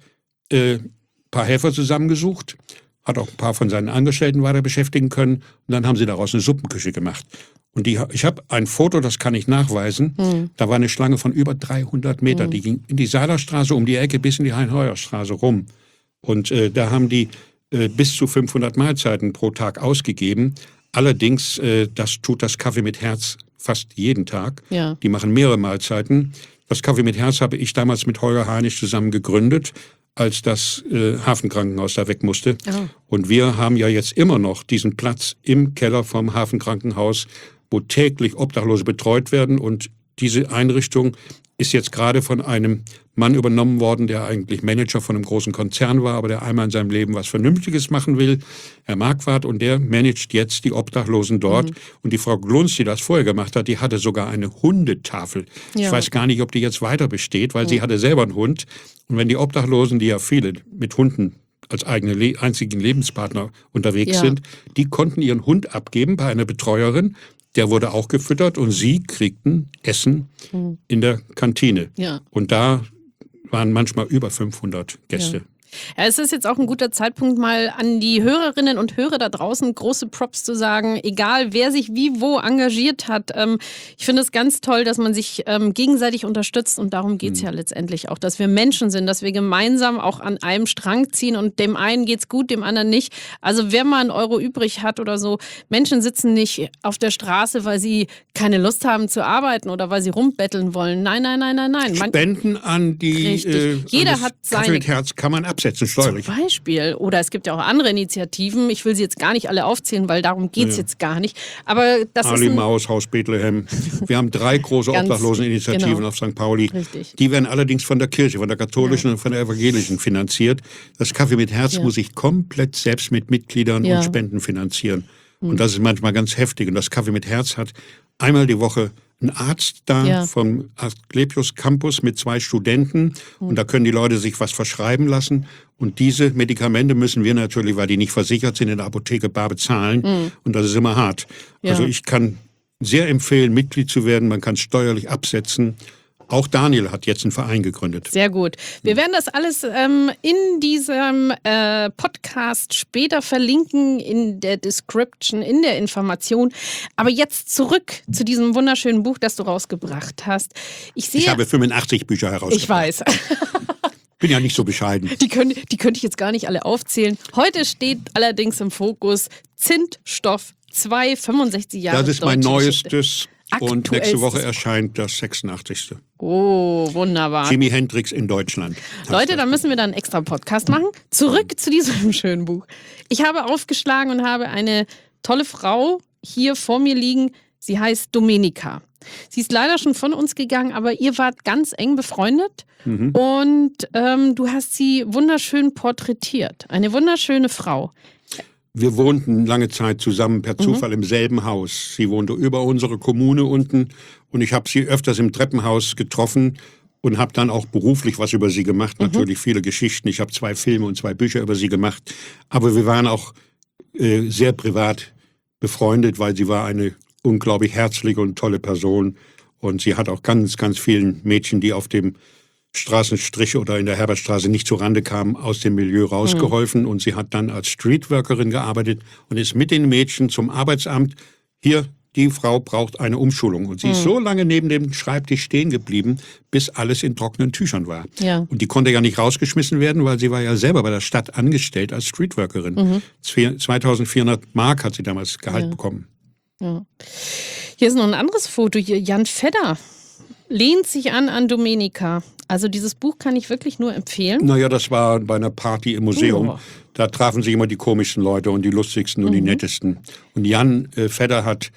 paar Helfer zusammengesucht, hat auch ein paar von seinen Angestellten weiter beschäftigen können und dann haben sie daraus eine Suppenküche gemacht. Und ich habe ein Foto, das kann ich nachweisen, da war eine Schlange von über 300 Meter, die ging in die Seilerstraße um die Ecke bis in die Hein-Heuer-Straße rum. Und da haben die bis zu 500 Mahlzeiten pro Tag ausgegeben. Allerdings, das tut das Kaffee mit Herz fast jeden Tag. Ja. Die machen mehrere Mahlzeiten. Das Kaffee mit Herz habe ich damals mit Holger Heinisch zusammen gegründet, als das Hafenkrankenhaus da weg musste. Oh. Und wir haben ja jetzt immer noch diesen Platz im Keller vom Hafenkrankenhaus, wo täglich Obdachlose betreut werden. Und diese Einrichtung ist jetzt gerade von einem Mann übernommen worden, der eigentlich Manager von einem großen Konzern war, aber der einmal in seinem Leben was Vernünftiges machen will, Herr Marquardt, und der managt jetzt die Obdachlosen dort. Und die Frau Glunz, die das vorher gemacht hat, die hatte sogar eine Hundetafel. Ja. Ich weiß gar nicht, ob die jetzt weiter besteht, weil sie hatte selber einen Hund. Und wenn die Obdachlosen, die ja viele mit Hunden als einzigen Lebenspartner unterwegs sind, die konnten ihren Hund abgeben bei einer Betreuerin. Der wurde auch gefüttert und sie kriegten Essen in der Kantine. Ja. Und da waren manchmal über 500 Gäste. Ja. Ja, es ist jetzt auch ein guter Zeitpunkt, mal an die Hörerinnen und Hörer da draußen große Props zu sagen, egal wer sich wie wo engagiert hat. Ich finde es ganz toll, dass man sich gegenseitig unterstützt und darum geht es ja letztendlich auch, dass wir Menschen sind, dass wir gemeinsam auch an einem Strang ziehen und dem einen geht's gut, dem anderen nicht. Also wer mal einen Euro übrig hat oder so, Menschen sitzen nicht auf der Straße, weil sie keine Lust haben zu arbeiten oder weil sie rumbetteln wollen. Nein. Spenden an die jeder hat seine. Kaffee mit Herz kann man absetzen, steuerlich. Zum Beispiel. Oder es gibt ja auch andere Initiativen. Ich will sie jetzt gar nicht alle aufzählen, weil darum geht es jetzt gar nicht. Aber das Ali Maus, Haus Bethlehem. Wir haben 3 große Obdachloseninitiativen auf St. Pauli. Richtig. Die werden allerdings von der Kirche, von der katholischen und von der evangelischen finanziert. Das Kaffee mit Herz muss sich komplett selbst mit Mitgliedern und Spenden finanzieren. Und das ist manchmal ganz heftig. Und das Kaffee mit Herz hat einmal die Woche ein Arzt da vom Asklepios Campus mit 2 Studenten und da können die Leute sich was verschreiben lassen und diese Medikamente müssen wir natürlich, weil die nicht versichert sind, in der Apotheke bar bezahlen und das ist immer hart. Ja. Also ich kann sehr empfehlen, Mitglied zu werden, man kann steuerlich absetzen. Auch Daniel hat jetzt einen Verein gegründet. Sehr gut. Wir werden das alles in diesem Podcast später verlinken, in der Description, in der Information. Aber jetzt zurück zu diesem wunderschönen Buch, das du rausgebracht hast. Ich habe 85 Bücher herausgebracht. Ich weiß. Bin ja nicht so bescheiden. Die könnte ich jetzt gar nicht alle aufzählen. Heute steht allerdings im Fokus Zündstoff 2, 65 Jahre. Das ist mein neuestes. Und nächste Woche erscheint das 86. Oh, wunderbar. Jimi Hendrix in Deutschland. Leute, da müssen wir dann einen extra Podcast machen. Zurück zu diesem schönen Buch. Ich habe aufgeschlagen und habe eine tolle Frau hier vor mir liegen. Sie heißt Domenica. Sie ist leider schon von uns gegangen, aber ihr wart ganz eng befreundet. Und du hast sie wunderschön porträtiert. Eine wunderschöne Frau. Wir wohnten lange Zeit zusammen per Zufall im selben Haus. Sie wohnte über unsere Kommune unten und ich habe sie öfters im Treppenhaus getroffen und habe dann auch beruflich was über sie gemacht. Natürlich viele Geschichten. Ich habe 2 Filme und 2 Bücher über sie gemacht. Aber wir waren auch sehr privat befreundet, weil sie war eine unglaublich herzliche und tolle Person. Und sie hat auch ganz, ganz vielen Mädchen, die auf dem Straßenstrich oder in der Herbertstraße nicht zurande kamen, aus dem Milieu rausgeholfen. Und sie hat dann als Streetworkerin gearbeitet und ist mit den Mädchen zum Arbeitsamt. Hier, die Frau braucht eine Umschulung. Und sie ist so lange neben dem Schreibtisch stehen geblieben, bis alles in trockenen Tüchern war. Ja. Und die konnte ja nicht rausgeschmissen werden, weil sie war ja selber bei der Stadt angestellt als Streetworkerin. 2.400 Mark hat sie damals Gehalt bekommen. Ja. Hier ist noch ein anderes Foto. Hier, Jan Fedder lehnt sich an Domenica. Also dieses Buch kann ich wirklich nur empfehlen. Naja, das war bei einer Party im Museum. Oh. Da trafen sich immer die komischsten Leute und die lustigsten und die nettesten. Und Jan Fedder hat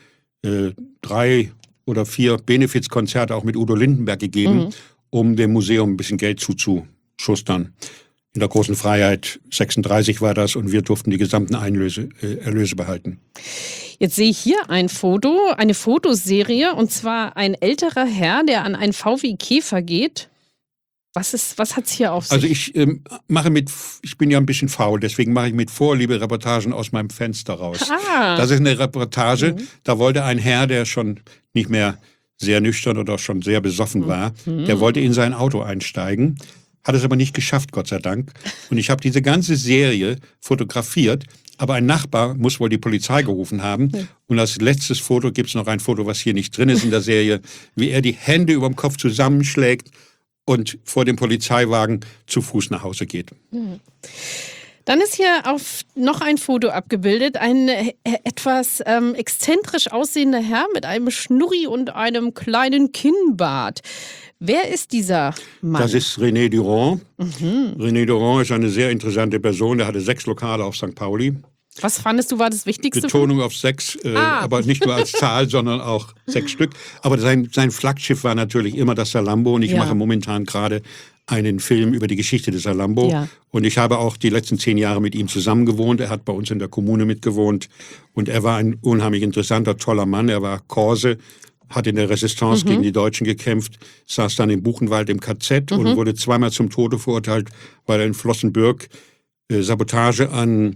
3 oder 4 Benefizkonzerte auch mit Udo Lindenberg gegeben, um dem Museum ein bisschen Geld zuzuschustern. In der Großen Freiheit 36 war das und wir durften die gesamten Erlöse behalten. Jetzt sehe ich hier ein Foto, eine Fotoserie, und zwar ein älterer Herr, der an einen VW Käfer geht. Was hat's hier auf sich? Also ich bin ja ein bisschen faul, deswegen mache ich mit Vorliebe Reportagen aus meinem Fenster raus. Das ist eine Reportage, da wollte ein Herr, der schon nicht mehr sehr nüchtern oder schon sehr besoffen war, der wollte in sein Auto einsteigen, hat es aber nicht geschafft, Gott sei Dank. Und ich habe diese ganze Serie fotografiert, aber ein Nachbar muss wohl die Polizei gerufen haben. Und als letztes Foto gibt es noch ein Foto, was hier nicht drin ist in der Serie, wie er die Hände über dem Kopf zusammenschlägt und vor dem Polizeiwagen zu Fuß nach Hause geht. Dann ist hier noch ein Foto abgebildet. Ein etwas exzentrisch aussehender Herr mit einem Schnurri und einem kleinen Kinnbart. Wer ist dieser Mann? Das ist René Durand. René Durand ist eine sehr interessante Person. Der hatte 6 Lokale auf St. Pauli. Was fandest du war das Wichtigste? Betonung auf 6, aber nicht nur als Zahl, sondern auch 6 Stück. Aber sein Flaggschiff war natürlich immer das Salambo. Und ich mache momentan gerade einen Film über die Geschichte des Salambo. Ja. Und ich habe auch die letzten 10 Jahre mit ihm zusammen gewohnt. Er hat bei uns in der Kommune mitgewohnt. Und er war ein unheimlich interessanter, toller Mann. Er war Korse, hat in der Resistance gegen die Deutschen gekämpft, saß dann in Buchenwald im KZ und wurde 2-mal zum Tode verurteilt, weil er in Flossenbürg Sabotage an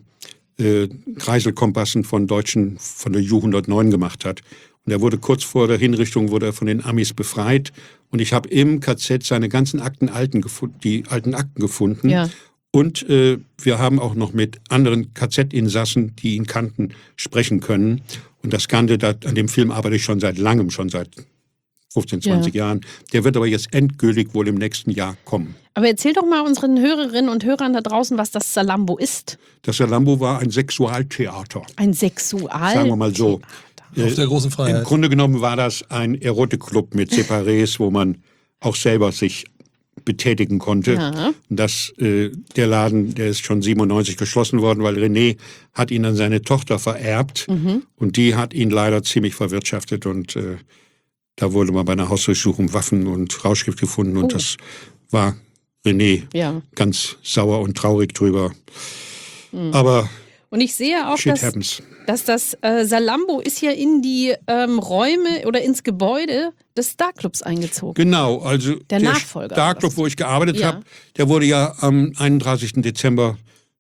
Kreiselkompassen von der Ju 109 gemacht hat. Und er wurde kurz vor der Hinrichtung von den Amis befreit. Und ich habe im KZ seine ganzen alten Akten gefunden. Ja. Und wir haben auch noch mit anderen KZ-Insassen, die ihn kannten, sprechen können. Und das Ganze, an dem Film arbeite ich schon seit langem, schon seit 15, 20 Jahren. Der wird aber jetzt endgültig wohl im nächsten Jahr kommen. Aber erzähl doch mal unseren Hörerinnen und Hörern da draußen, was das Salambo ist. Das Salambo war ein Sexualtheater. Ein Sexualtheater? Sagen wir mal so. Auf der Großen Freiheit. Im Grunde genommen war das ein Erotikclub mit Separés, wo man auch selber sich betätigen konnte. Ja. Der Laden, der ist schon 97 geschlossen worden, weil René hat ihn an seine Tochter vererbt und die hat ihn leider ziemlich verwirtschaftet und da wurde mal bei einer Hausdurchsuchung Waffen und Rauschgift gefunden und das war René ganz sauer und traurig drüber. Aber und ich sehe auch, dass das Salambo ist ja in die Räume oder ins Gebäude des Starclubs eingezogen. Genau, also der Nachfolger. Starclub, wo ich gearbeitet habe, der wurde ja am 31. Dezember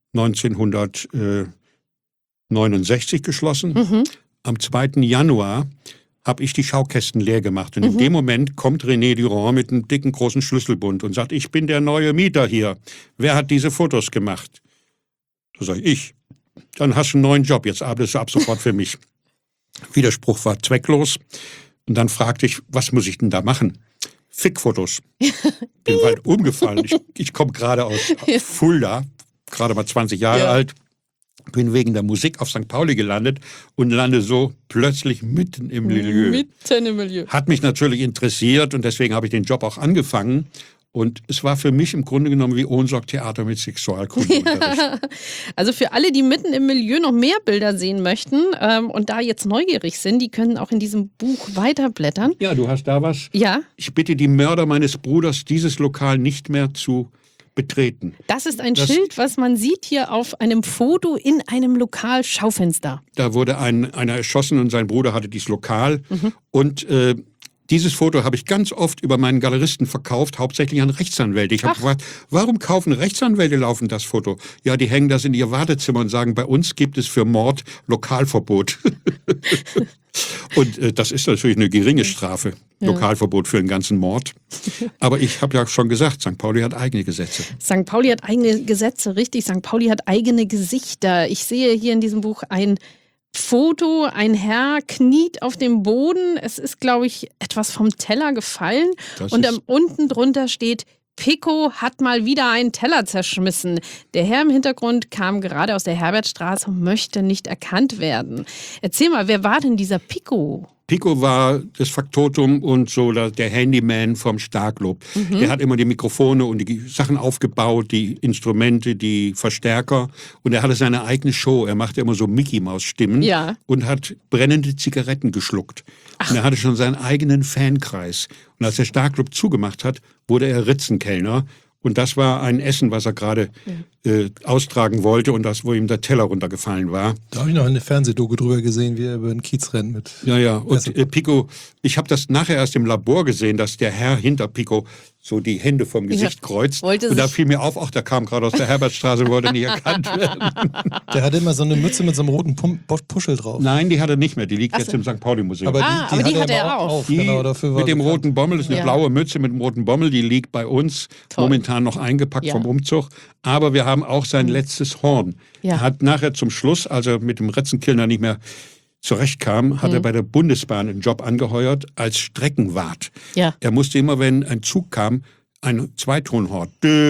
1969 geschlossen. Am 2. Januar habe ich die Schaukästen leer gemacht. Und in dem Moment kommt René Durand mit einem dicken, großen Schlüsselbund und sagt, ich bin der neue Mieter hier. Wer hat diese Fotos gemacht? Da sage ich. Dann hast du einen neuen Job, jetzt arbeitest du ab sofort für mich. Widerspruch war zwecklos. Und dann fragte ich, was muss ich denn da machen? Fickfotos. Bin bald umgefallen. Ich komme gerade aus Fulda, gerade mal 20 Jahre alt. Bin wegen der Musik auf St. Pauli gelandet und lande so plötzlich mitten im Milieu. Mitten im Milieu. Hat mich natürlich interessiert und deswegen habe ich den Job auch angefangen. Und es war für mich im Grunde genommen wie Ohnsorg-Theater mit Sexualkundeunterricht. Ja. Also für alle, die mitten im Milieu noch mehr Bilder sehen möchten und da jetzt neugierig sind, die können auch in diesem Buch weiterblättern. Ja, du hast da was. Ja. Ich bitte die Mörder meines Bruders, dieses Lokal nicht mehr zu betreten. Das ist ein Schild, was man sieht hier auf einem Foto in einem Lokalschaufenster. Da wurde einer erschossen und sein Bruder hatte dieses Lokal. Und dieses Foto habe ich ganz oft über meinen Galeristen verkauft, hauptsächlich an Rechtsanwälte. Ich habe gefragt, warum kaufen Rechtsanwälte laufend das Foto? Ja, die hängen das in ihr Wartezimmer und sagen, bei uns gibt es für Mord Lokalverbot. Und das ist natürlich eine geringe Strafe, Lokalverbot für einen ganzen Mord. Aber ich habe ja schon gesagt, St. Pauli hat eigene Gesetze. St. Pauli hat eigene Gesetze, richtig. St. Pauli hat eigene Gesichter. Ich sehe hier in diesem Buch ein Foto, ein Herr kniet auf dem Boden. Es ist, glaube ich, etwas vom Teller gefallen. Und unten drunter steht: Pico hat mal wieder einen Teller zerschmissen. Der Herr im Hintergrund kam gerade aus der Herbertstraße und möchte nicht erkannt werden. Erzähl mal, wer war denn dieser Pico? Pico war das Faktotum und so der Handyman vom Starclub. Der hat immer die Mikrofone und die Sachen aufgebaut, die Instrumente, die Verstärker. Und er hatte seine eigene Show. Er machte immer so Mickey-Maus-Stimmen und hat brennende Zigaretten geschluckt. Und er hatte schon seinen eigenen Fankreis. Und als der Starclub zugemacht hat, wurde er Ritzenkellner. Und das war ein Essen, was er gerade austragen wollte und das, wo ihm der Teller runtergefallen war. Da habe ich noch eine Fernsehdoku drüber gesehen, wie er über den Kiez rennt mit. Ja. Und Pico, ich habe das nachher erst im Labor gesehen, dass der Herr hinter Pico so die Hände vom Gesicht kreuzt. Und da fiel mir auf, der kam gerade aus der Herbertstraße und wollte nicht erkannt werden. Der hatte immer so eine Mütze mit so einem roten Puschel drauf. Nein, die hat er nicht mehr. Die liegt jetzt im St. Pauli-Museum. Aber die hatte er auch. Die genau, dafür mit dem roten Bommel, das ist eine blaue Mütze mit dem roten Bommel, die liegt bei uns momentan noch eingepackt vom Umzug. Aber wir haben auch sein letztes Horn. Er hat nachher zum Schluss, als er mit dem Ritzenkillner nicht mehr zurechtkam, hat er bei der Bundesbahn einen Job angeheuert als Streckenwart. Ja. Er musste immer, wenn ein Zug kam, ein Zweitonhorn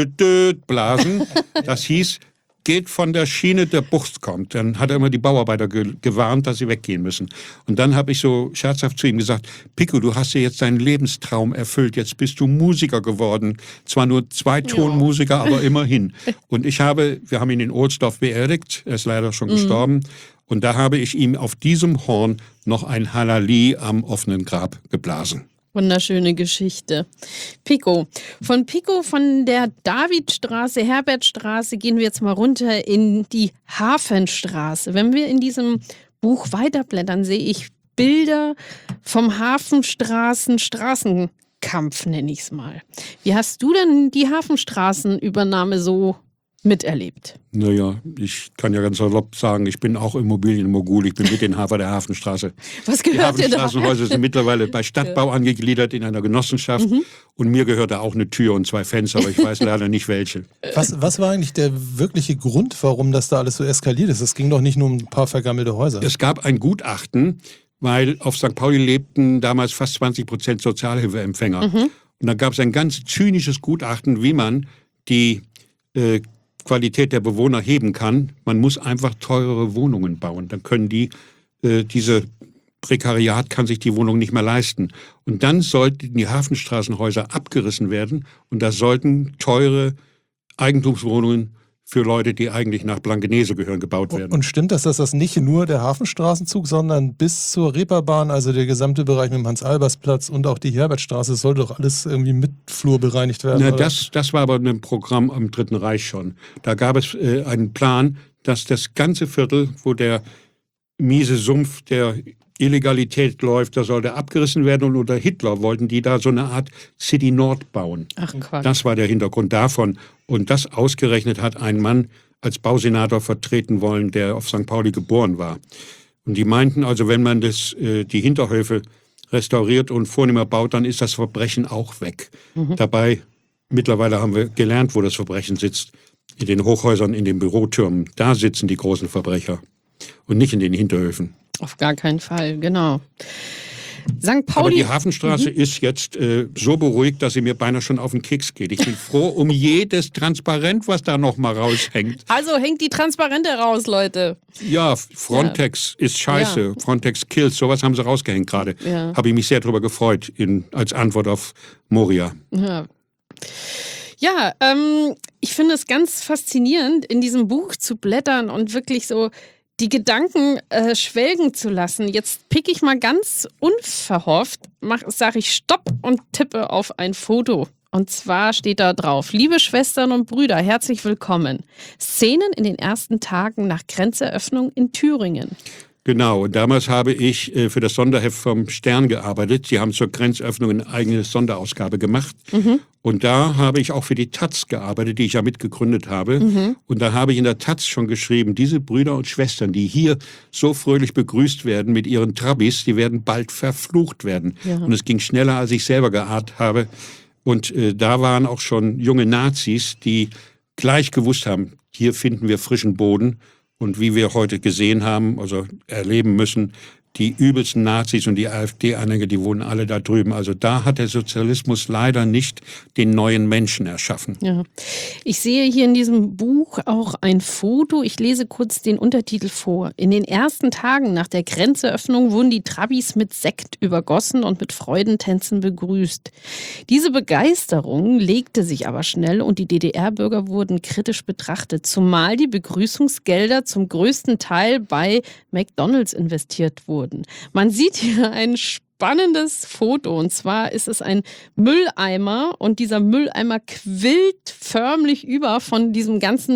blasen. Das hieß, geht von der Schiene, der Buchs kommt. Dann hat er immer die Bauarbeiter gewarnt, dass sie weggehen müssen. Und dann habe ich so scherzhaft zu ihm gesagt: Pico, du hast dir jetzt deinen Lebenstraum erfüllt. Jetzt bist du Musiker geworden. Zwar nur Zweitonmusiker, aber immerhin. Und wir haben ihn in Ohlsdorf beerdigt. Er ist leider schon gestorben. Und da habe ich ihm auf diesem Horn noch ein Halali am offenen Grab geblasen. Wunderschöne Geschichte. Pico. Von der Davidstraße, Herbertstraße gehen wir jetzt mal runter in die Hafenstraße. Wenn wir in diesem Buch weiterblättern, sehe ich Bilder vom Straßenkampf, nenne ich es mal. Wie hast du denn die Hafenstraßenübernahme so miterlebt? Naja, ich kann ja ganz salopp sagen, ich bin auch Immobilienmogul, ich bin Mitinhaber der Hafenstraße. Was gehört dir da? Die Hafenstraßenhäuser sind mittlerweile bei Stadtbau angegliedert in einer Genossenschaft und mir gehört da auch eine Tür und 2 Fenster, aber ich weiß leider nicht welche. Was war eigentlich der wirkliche Grund, warum das da alles so eskaliert ist? Es ging doch nicht nur um ein paar vergammelte Häuser. Es gab ein Gutachten, weil auf St. Pauli lebten damals fast 20% Sozialhilfeempfänger. Und da gab es ein ganz zynisches Gutachten, wie man die Qualität der Bewohner heben kann. Man muss einfach teurere Wohnungen bauen. Dann können diese Prekariat kann sich die Wohnung nicht mehr leisten. Und dann sollten die Hafenstraßenhäuser abgerissen werden und da sollten teure Eigentumswohnungen für Leute, die eigentlich nach Blankenese gehören, gebaut werden. Und stimmt das, dass das nicht nur der Hafenstraßenzug, sondern bis zur Reeperbahn, also der gesamte Bereich mit dem Hans-Albers-Platz und auch die Herbertstraße, sollte doch alles irgendwie mit Flur bereinigt werden? Na, das war aber ein Programm am Dritten Reich schon. Da gab es einen Plan, dass das ganze Viertel, wo der miese Sumpf der Illegalität läuft, da sollte abgerissen werden und unter Hitler wollten die da so eine Art City Nord bauen. Ach Quatsch. Das war der Hintergrund davon. Und das ausgerechnet hat ein Mann als Bausenator vertreten wollen, der auf St. Pauli geboren war. Und die meinten also, wenn man die Hinterhöfe restauriert und vornehmer baut, dann ist das Verbrechen auch weg. Dabei, mittlerweile haben wir gelernt, wo das Verbrechen sitzt. In den Hochhäusern, in den Bürotürmen. Da sitzen die großen Verbrecher. Und nicht in den Hinterhöfen. Auf gar keinen Fall, genau. St. Pauli. Aber die Hafenstraße ist jetzt so beruhigt, dass sie mir beinahe schon auf den Keks geht. Ich bin froh um jedes Transparent, was da noch mal raushängt. Also hängt die Transparente raus, Leute. Ja, Frontex ist scheiße. Ja. Frontex kills. Sowas haben sie rausgehängt gerade. Ja. Habe ich mich sehr darüber gefreut, als Antwort auf Moria. Ja, ich finde es ganz faszinierend, in diesem Buch zu blättern und wirklich so die Gedanken schwelgen zu lassen. Jetzt picke ich mal ganz unverhofft, sage ich Stopp und tippe auf ein Foto. Und zwar steht da drauf: Liebe Schwestern und Brüder, herzlich willkommen. Szenen in den ersten Tagen nach Grenzeröffnung in Thüringen. Genau, und damals habe ich für das Sonderheft vom Stern gearbeitet. Sie haben zur Grenzöffnung eine eigene Sonderausgabe gemacht. Und da habe ich auch für die Taz gearbeitet, die ich ja mitgegründet habe. Und da habe ich in der Taz schon geschrieben, diese Brüder und Schwestern, die hier so fröhlich begrüßt werden mit ihren Trabis, die werden bald verflucht werden. Ja. Und es ging schneller, als ich selber geahnt habe. Und da waren auch schon junge Nazis, die gleich gewusst haben, hier finden wir frischen Boden. Und wie wir heute gesehen haben, also erleben müssen, die übelsten Nazis und die AfD-Anhänger, die wohnen alle da drüben. Also da hat der Sozialismus leider nicht den neuen Menschen erschaffen. Ja. Ich sehe hier in diesem Buch auch ein Foto. Ich lese kurz den Untertitel vor. In den ersten Tagen nach der Grenzöffnung wurden die Trabis mit Sekt übergossen und mit Freudentänzen begrüßt. Diese Begeisterung legte sich aber schnell und die DDR-Bürger wurden kritisch betrachtet, zumal die Begrüßungsgelder zum größten Teil bei McDonald's investiert wurden. Man sieht hier ein spannendes Foto und zwar ist es ein Mülleimer und dieser Mülleimer quillt förmlich über von diesem ganzen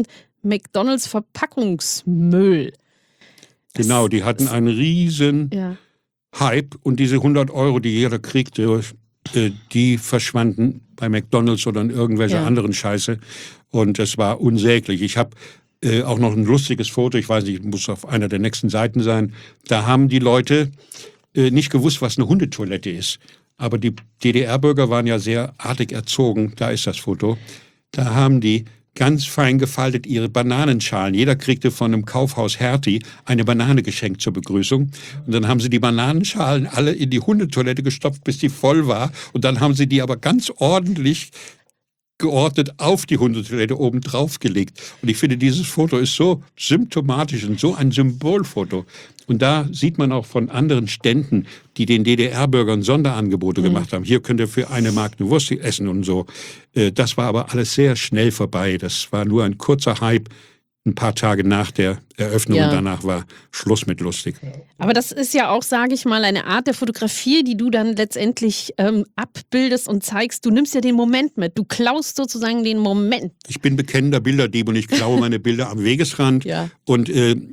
McDonald's-Verpackungsmüll. Genau, die hatten einen riesen Hype und diese 100 Euro, die jeder kriegte, die verschwanden bei McDonald's oder in irgendwelcher anderen Scheiße und es war unsäglich. Ich habe auch noch ein lustiges Foto, ich weiß nicht, muss auf einer der nächsten Seiten sein. Da haben die Leute nicht gewusst, was eine Hundetoilette ist. Aber die DDR-Bürger waren ja sehr artig erzogen, da ist das Foto. Da haben die ganz fein gefaltet ihre Bananenschalen. Jeder kriegte von einem Kaufhaus Hertie eine Banane geschenkt zur Begrüßung. Und dann haben sie die Bananenschalen alle in die Hundetoilette gestopft, bis die voll war. Und dann haben sie die aber ganz ordentlich geordnet auf die Hundetoilette oben drauf gelegt. Und ich finde, dieses Foto ist so symptomatisch und so ein Symbolfoto. Und da sieht man auch von anderen Ständen, die den DDR-Bürgern Sonderangebote gemacht haben. Hier könnt ihr für 1 Mark eine Wurst essen und so. Das war aber alles sehr schnell vorbei. Das war nur ein kurzer Hype. Ein paar Tage nach der Eröffnung und danach war Schluss mit lustig. Aber das ist ja auch, sage ich mal, eine Art der Fotografie, die du dann letztendlich abbildest und zeigst. Du nimmst ja den Moment mit. Du klaust sozusagen den Moment. Ich bin bekennender Bilderdieb und ich klaue meine Bilder am Wegesrand. Und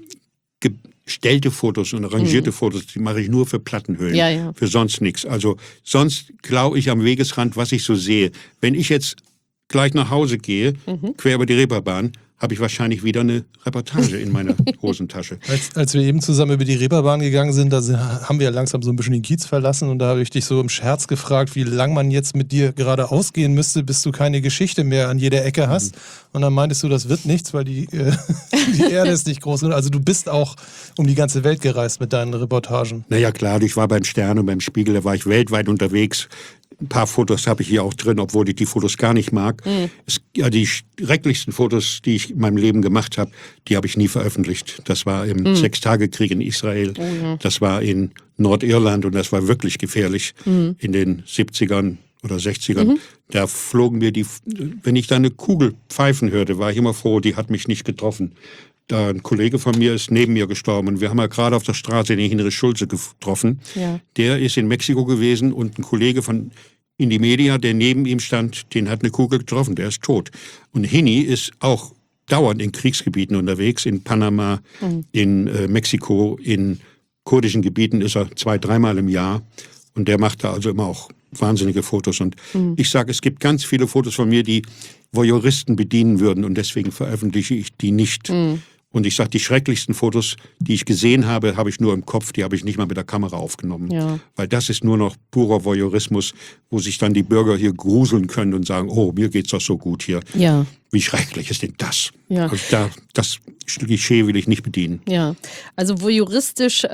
gestellte Fotos und arrangierte Fotos, die mache ich nur für Plattenhüllen, für sonst nichts. Also sonst klaue ich am Wegesrand, was ich so sehe. Wenn ich jetzt gleich nach Hause gehe, quer über die Reeperbahn, habe ich wahrscheinlich wieder eine Reportage in meiner Hosentasche. Als wir eben zusammen über die Reeperbahn gegangen sind, da haben wir ja langsam so ein bisschen den Kiez verlassen und da habe ich dich so im Scherz gefragt, wie lang man jetzt mit dir gerade ausgehen müsste, bis du keine Geschichte mehr an jeder Ecke hast. Und dann meintest du, das wird nichts, weil die Erde ist nicht groß. Also du bist auch um die ganze Welt gereist mit deinen Reportagen. Naja klar, ich war beim Stern und beim Spiegel, da war ich weltweit unterwegs. Ein paar Fotos habe ich hier auch drin, obwohl ich die Fotos gar nicht mag. Die schrecklichsten Fotos, die ich in meinem Leben gemacht habe, die habe ich nie veröffentlicht. Das war im Sechstagekrieg in Israel, das war in Nordirland und das war wirklich gefährlich in den 70ern oder 60ern. Da flogen mir wenn ich da eine Kugel pfeifen hörte, war ich immer froh, die hat mich nicht getroffen. Da ein Kollege von mir ist neben mir gestorben und wir haben ja gerade auf der Straße den Hinrich Schulze getroffen. Der ist in Mexiko gewesen und ein Kollege von Indymedia, der neben ihm stand, den hat eine Kugel getroffen, der ist tot. Und Hini ist auch dauernd in Kriegsgebieten unterwegs, in Panama, in Mexiko, in kurdischen Gebieten ist er 2-3 Mal im Jahr und der macht da also immer auch wahnsinnige Fotos. Und ich sage, es gibt ganz viele Fotos von mir, die Voyeuristen bedienen würden und deswegen veröffentliche ich die nicht. Und ich sage, die schrecklichsten Fotos, die ich gesehen habe, habe ich nur im Kopf, die habe ich nicht mal mit der Kamera aufgenommen. Weil das ist nur noch purer Voyeurismus, wo sich dann die Bürger hier gruseln können und sagen, oh, mir geht's doch so gut hier. Wie schrecklich ist denn das? Also das Klischee will ich nicht bedienen. Also voyeuristische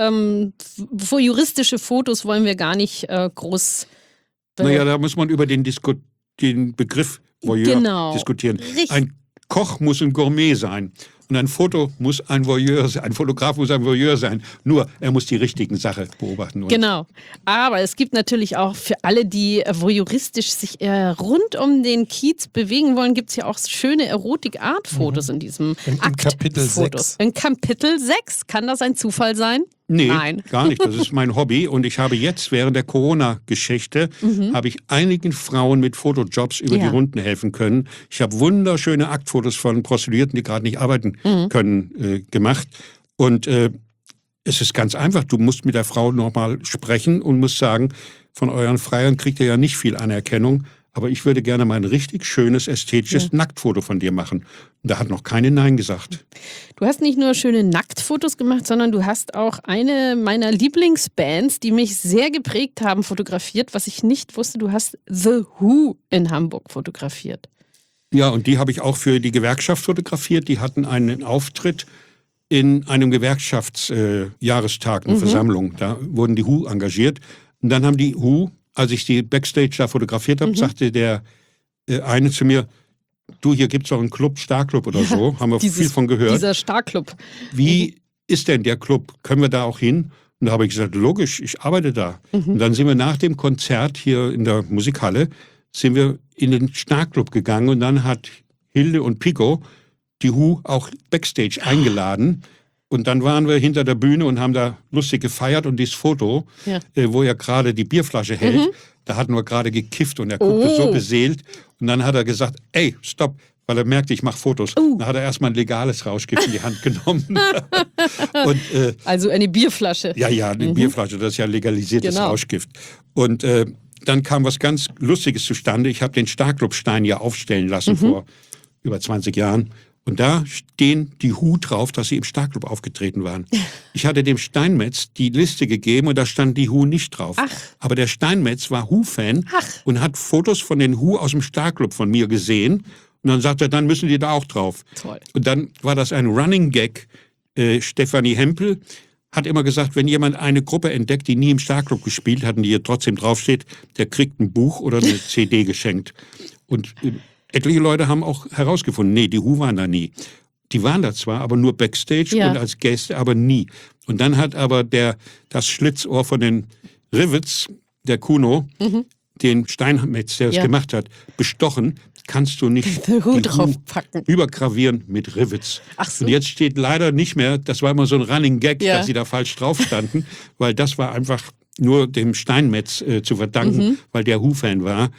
Fotos wollen wir gar nicht groß... Naja, da muss man über den Begriff Voyeur diskutieren. Ein Koch muss ein Gourmet sein. Und ein Foto muss ein Voyeur sein, ein Fotograf muss ein Voyeur sein. Nur, er muss die richtigen Sachen beobachten. Genau. Aber es gibt natürlich auch für alle, die voyeuristisch sich rund um den Kiez bewegen wollen, gibt es ja auch schöne Erotik-Art-Fotos in diesem Kapitel 6. In Kapitel 6. Kann das ein Zufall sein? Nee, Nein. Gar nicht. Das ist mein Hobby. Und ich habe jetzt während der Corona-Geschichte habe ich einigen Frauen mit Fotojobs über die Runden helfen können. Ich habe wunderschöne Aktfotos von Prostituierten, die gerade nicht arbeiten können, gemacht. Und es ist ganz einfach. Du musst mit der Frau nochmal sprechen und musst sagen, von euren Freiern kriegt ihr ja nicht viel Anerkennung. Aber ich würde gerne mal ein richtig schönes, ästhetisches Nacktfoto von dir machen. Und da hat noch keine Nein gesagt. Du hast nicht nur schöne Nacktfotos gemacht, sondern du hast auch eine meiner Lieblingsbands, die mich sehr geprägt haben, fotografiert. Was ich nicht wusste, du hast The Who in Hamburg fotografiert. Ja, und die habe ich auch für die Gewerkschaft fotografiert. Die hatten einen Auftritt in einem Gewerkschaftsjahrestag, eine Versammlung. Da wurden die Who engagiert. Und dann haben die Who, als ich die Backstage da fotografiert habe, sagte der eine zu mir, du, hier gibt es auch einen Club, Starclub oder so, haben wir viel von gehört. Dieser Starclub. Wie ist denn der Club? Können wir da auch hin? Und da habe ich gesagt, logisch, ich arbeite da. Und dann sind wir nach dem Konzert hier in der Musikhalle, sind wir in den Starclub gegangen und dann hat Hilde und Pico die Who auch Backstage eingeladen. Und dann waren wir hinter der Bühne und haben da lustig gefeiert. Und dieses Foto, wo er gerade die Bierflasche hält, da hatten wir gerade gekifft und er guckte so beseelt. Und dann hat er gesagt, ey, stopp, weil er merkte, ich mache Fotos. Dann hat er erstmal ein legales Rauschgift in die Hand genommen. Und, Also eine Bierflasche. ja, eine Bierflasche, das ist ja legalisiertes Rauschgift. Und dann kam was ganz Lustiges zustande. Ich habe den Starclub-Stein ja aufstellen lassen vor über 20 Jahren. Und da stehen die Who drauf, dass sie im Starclub aufgetreten waren. Ich hatte dem Steinmetz die Liste gegeben und da stand die Who nicht drauf. Ach. Aber der Steinmetz war Who-Fan und hat Fotos von den Who aus dem Starclub von mir gesehen. Und dann sagt er, dann müssen die da auch drauf. Toll. Und dann war das ein Running Gag. Stefanie Hempel hat immer gesagt, wenn jemand eine Gruppe entdeckt, die nie im Starclub gespielt hat und die hier trotzdem draufsteht, der kriegt ein Buch oder eine CD geschenkt. Und etliche Leute haben auch herausgefunden, nee, die Who waren da nie. Die waren da zwar, aber nur Backstage und als Gäste, aber nie. Und dann hat aber das Schlitzohr von den Rivets, der Kuno, den Steinmetz, der es gemacht hat, bestochen. Kannst du nicht den Who die draufpacken. Übergravieren mit Rivets. Ach so. Und jetzt steht leider nicht mehr, das war immer so ein Running Gag, dass sie da falsch drauf standen, weil das war einfach nur dem Steinmetz zu verdanken, weil der Who-Fan war.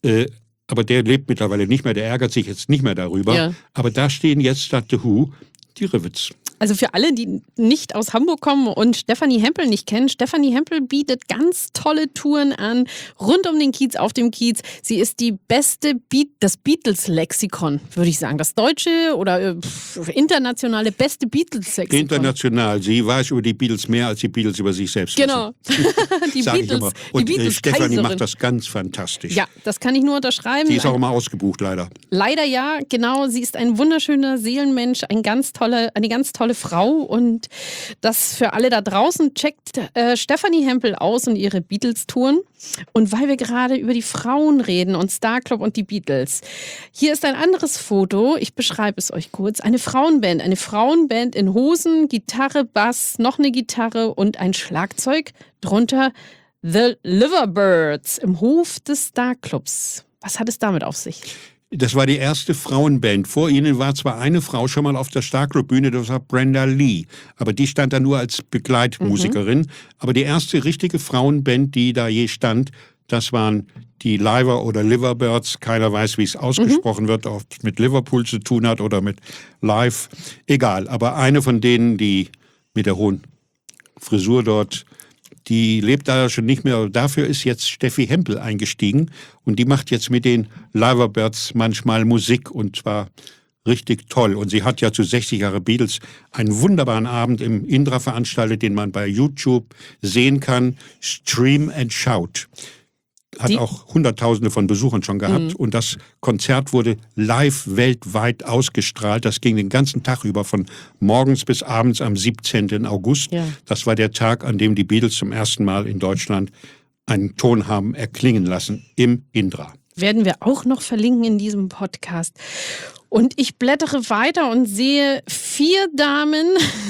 Aber der lebt mittlerweile nicht mehr, der ärgert sich jetzt nicht mehr darüber. Ja. Aber da stehen jetzt statt The Who die Rivets. Also für alle, die nicht aus Hamburg kommen und Stefanie Hempel nicht kennen, Stefanie Hempel bietet ganz tolle Touren an, rund um den Kiez, auf dem Kiez. Sie ist die beste, das Beatles-Lexikon, würde ich sagen. Das deutsche oder internationale beste Beatles-Lexikon. International. Sie weiß über die Beatles mehr, als die Beatles über sich selbst wissen. Genau. Die Sag ich Beatles, immer. die Und Beatles Stefanie Kaiserin. macht das ganz fantastisch. Ja, das kann ich nur unterschreiben. Die ist auch immer ausgebucht, leider. Leider ja, genau. Sie ist ein wunderschöner Seelenmensch, eine ganz tolle Frau und das für alle da draußen. Checkt Stefanie Hempel aus und ihre Beatles-Touren. Und weil wir gerade über die Frauen reden und Starclub und die Beatles. Hier ist ein anderes Foto, ich beschreibe es euch kurz. Eine Frauenband in Hosen, Gitarre, Bass, noch eine Gitarre und ein Schlagzeug. Drunter The Liverbirds im Hof des Starclubs. Was hat es damit auf sich? Das war die erste Frauenband. Vor ihnen war zwar eine Frau schon mal auf der Starclub-Bühne, das war Brenda Lee. Aber die stand da nur als Begleitmusikerin. Aber die erste richtige Frauenband, die da je stand, das waren die Liver oder Liverbirds. Keiner weiß, wie es ausgesprochen wird, ob es mit Liverpool zu tun hat oder mit Live. Egal, aber eine von denen, die mit der hohen Frisur dort, die lebt da schon nicht mehr. Dafür ist jetzt Steffi Hempel eingestiegen und die macht jetzt mit den Liverbirds manchmal Musik und zwar richtig toll. Und sie hat ja zu 60 Jahre Beatles einen wunderbaren Abend im Indra veranstaltet, den man bei YouTube sehen kann. Stream and Shout. Hat auch Hunderttausende von Besuchern schon gehabt. Und das Konzert wurde live weltweit ausgestrahlt. Das ging den ganzen Tag über, von morgens bis abends am 17. August. Ja. Das war der Tag, an dem die Beatles zum ersten Mal in Deutschland einen Ton haben erklingen lassen im Indra. Werden wir auch noch verlinken in diesem Podcast. Und ich blättere weiter und sehe 4 Damen.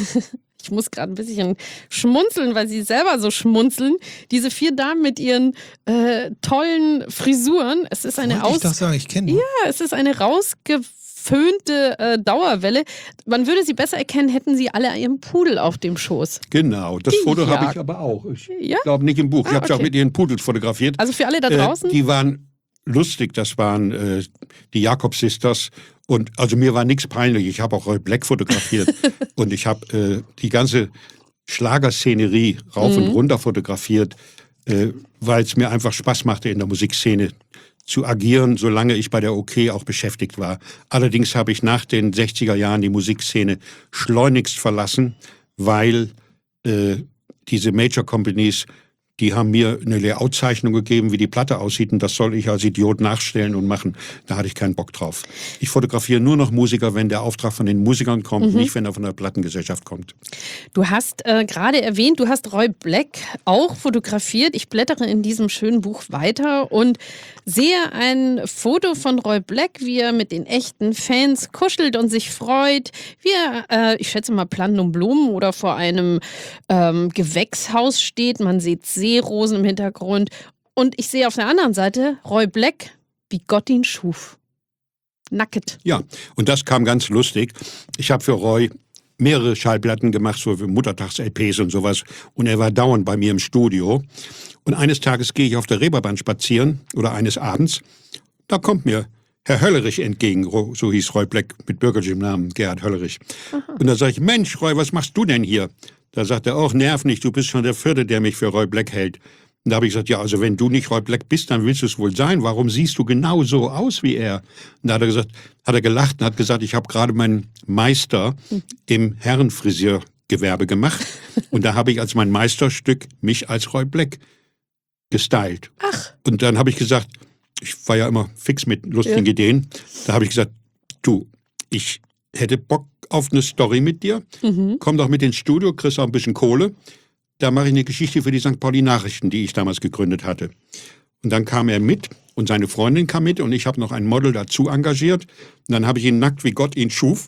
Ich muss gerade ein bisschen schmunzeln, weil sie selber so schmunzeln. Diese 4 Damen mit ihren tollen Frisuren. Es ist eine ich kenne die. Ja, es ist eine rausgeföhnte Dauerwelle. Man würde sie besser erkennen, hätten sie alle ihren Pudel auf dem Schoß. Genau, das Foto habe ich aber auch. Ich glaube nicht im Buch. Ich habe sie auch mit ihren Pudels fotografiert. Also für alle da draußen? Die waren lustig, das waren die Jakob Sisters. Und also mir war nichts peinlich. Ich habe auch Roy Black fotografiert und ich habe die ganze Schlagerszenerie rauf und runter fotografiert, weil es mir einfach Spaß machte, in der Musikszene zu agieren, solange ich bei der OK auch beschäftigt war. Allerdings habe ich nach den 60er Jahren die Musikszene schleunigst verlassen, weil diese Major Companies Die haben mir eine Layout-Zeichnung gegeben, wie die Platte aussieht, und das soll ich als Idiot nachstellen und machen. Da hatte ich keinen Bock drauf. Ich fotografiere nur noch Musiker, wenn der Auftrag von den Musikern kommt, nicht wenn er von der Plattengesellschaft kommt. Du hast gerade erwähnt, du hast Roy Black auch fotografiert. Ich blättere in diesem schönen Buch weiter und sehe ein Foto von Roy Black, wie er mit den echten Fans kuschelt und sich freut, wie er, ich schätze mal, Planten und Blumen oder vor einem Gewächshaus steht. Man sieht Seerosen im Hintergrund. Und ich sehe auf der anderen Seite Roy Black, wie Gott ihn schuf. Nackt. Ja, und das kam ganz lustig. Ich habe für Roy mehrere Schallplatten gemacht, so für Muttertags-LPs und sowas. Und er war dauernd bei mir im Studio. Und eines Tages gehe ich auf der Reeperbahn spazieren, oder eines Abends. Da kommt mir Herr Höllerich entgegen, so hieß Roy Black mit bürgerlichem Namen, Gerhard Höllerich. Aha. Und da sage ich, Mensch, Roy, was machst du denn hier? Da sagt er, nerv nicht, du bist schon der Vierte, der mich für Roy Black hält. Und da habe ich gesagt, ja, also wenn du nicht Roy Black bist, dann willst du es wohl sein. Warum siehst du genau so aus wie er? Und da hat er gelacht und hat gesagt, ich habe gerade meinen Meister im Herrenfrisiergewerbe gemacht. Und da habe ich als mein Meisterstück mich als Roy Black gestylt. Ach. Und dann habe ich gesagt, ich war ja immer fix mit lustigen Ideen, da habe ich gesagt, du, ich hätte Bock auf eine Story mit dir, komm doch mit ins Studio, kriegst auch ein bisschen Kohle, da mache ich eine Geschichte für die St. Pauli Nachrichten, die ich damals gegründet hatte. Und dann kam er mit und seine Freundin kam mit und ich habe noch ein Model dazu engagiert und dann habe ich ihn nackt, wie Gott ihn schuf,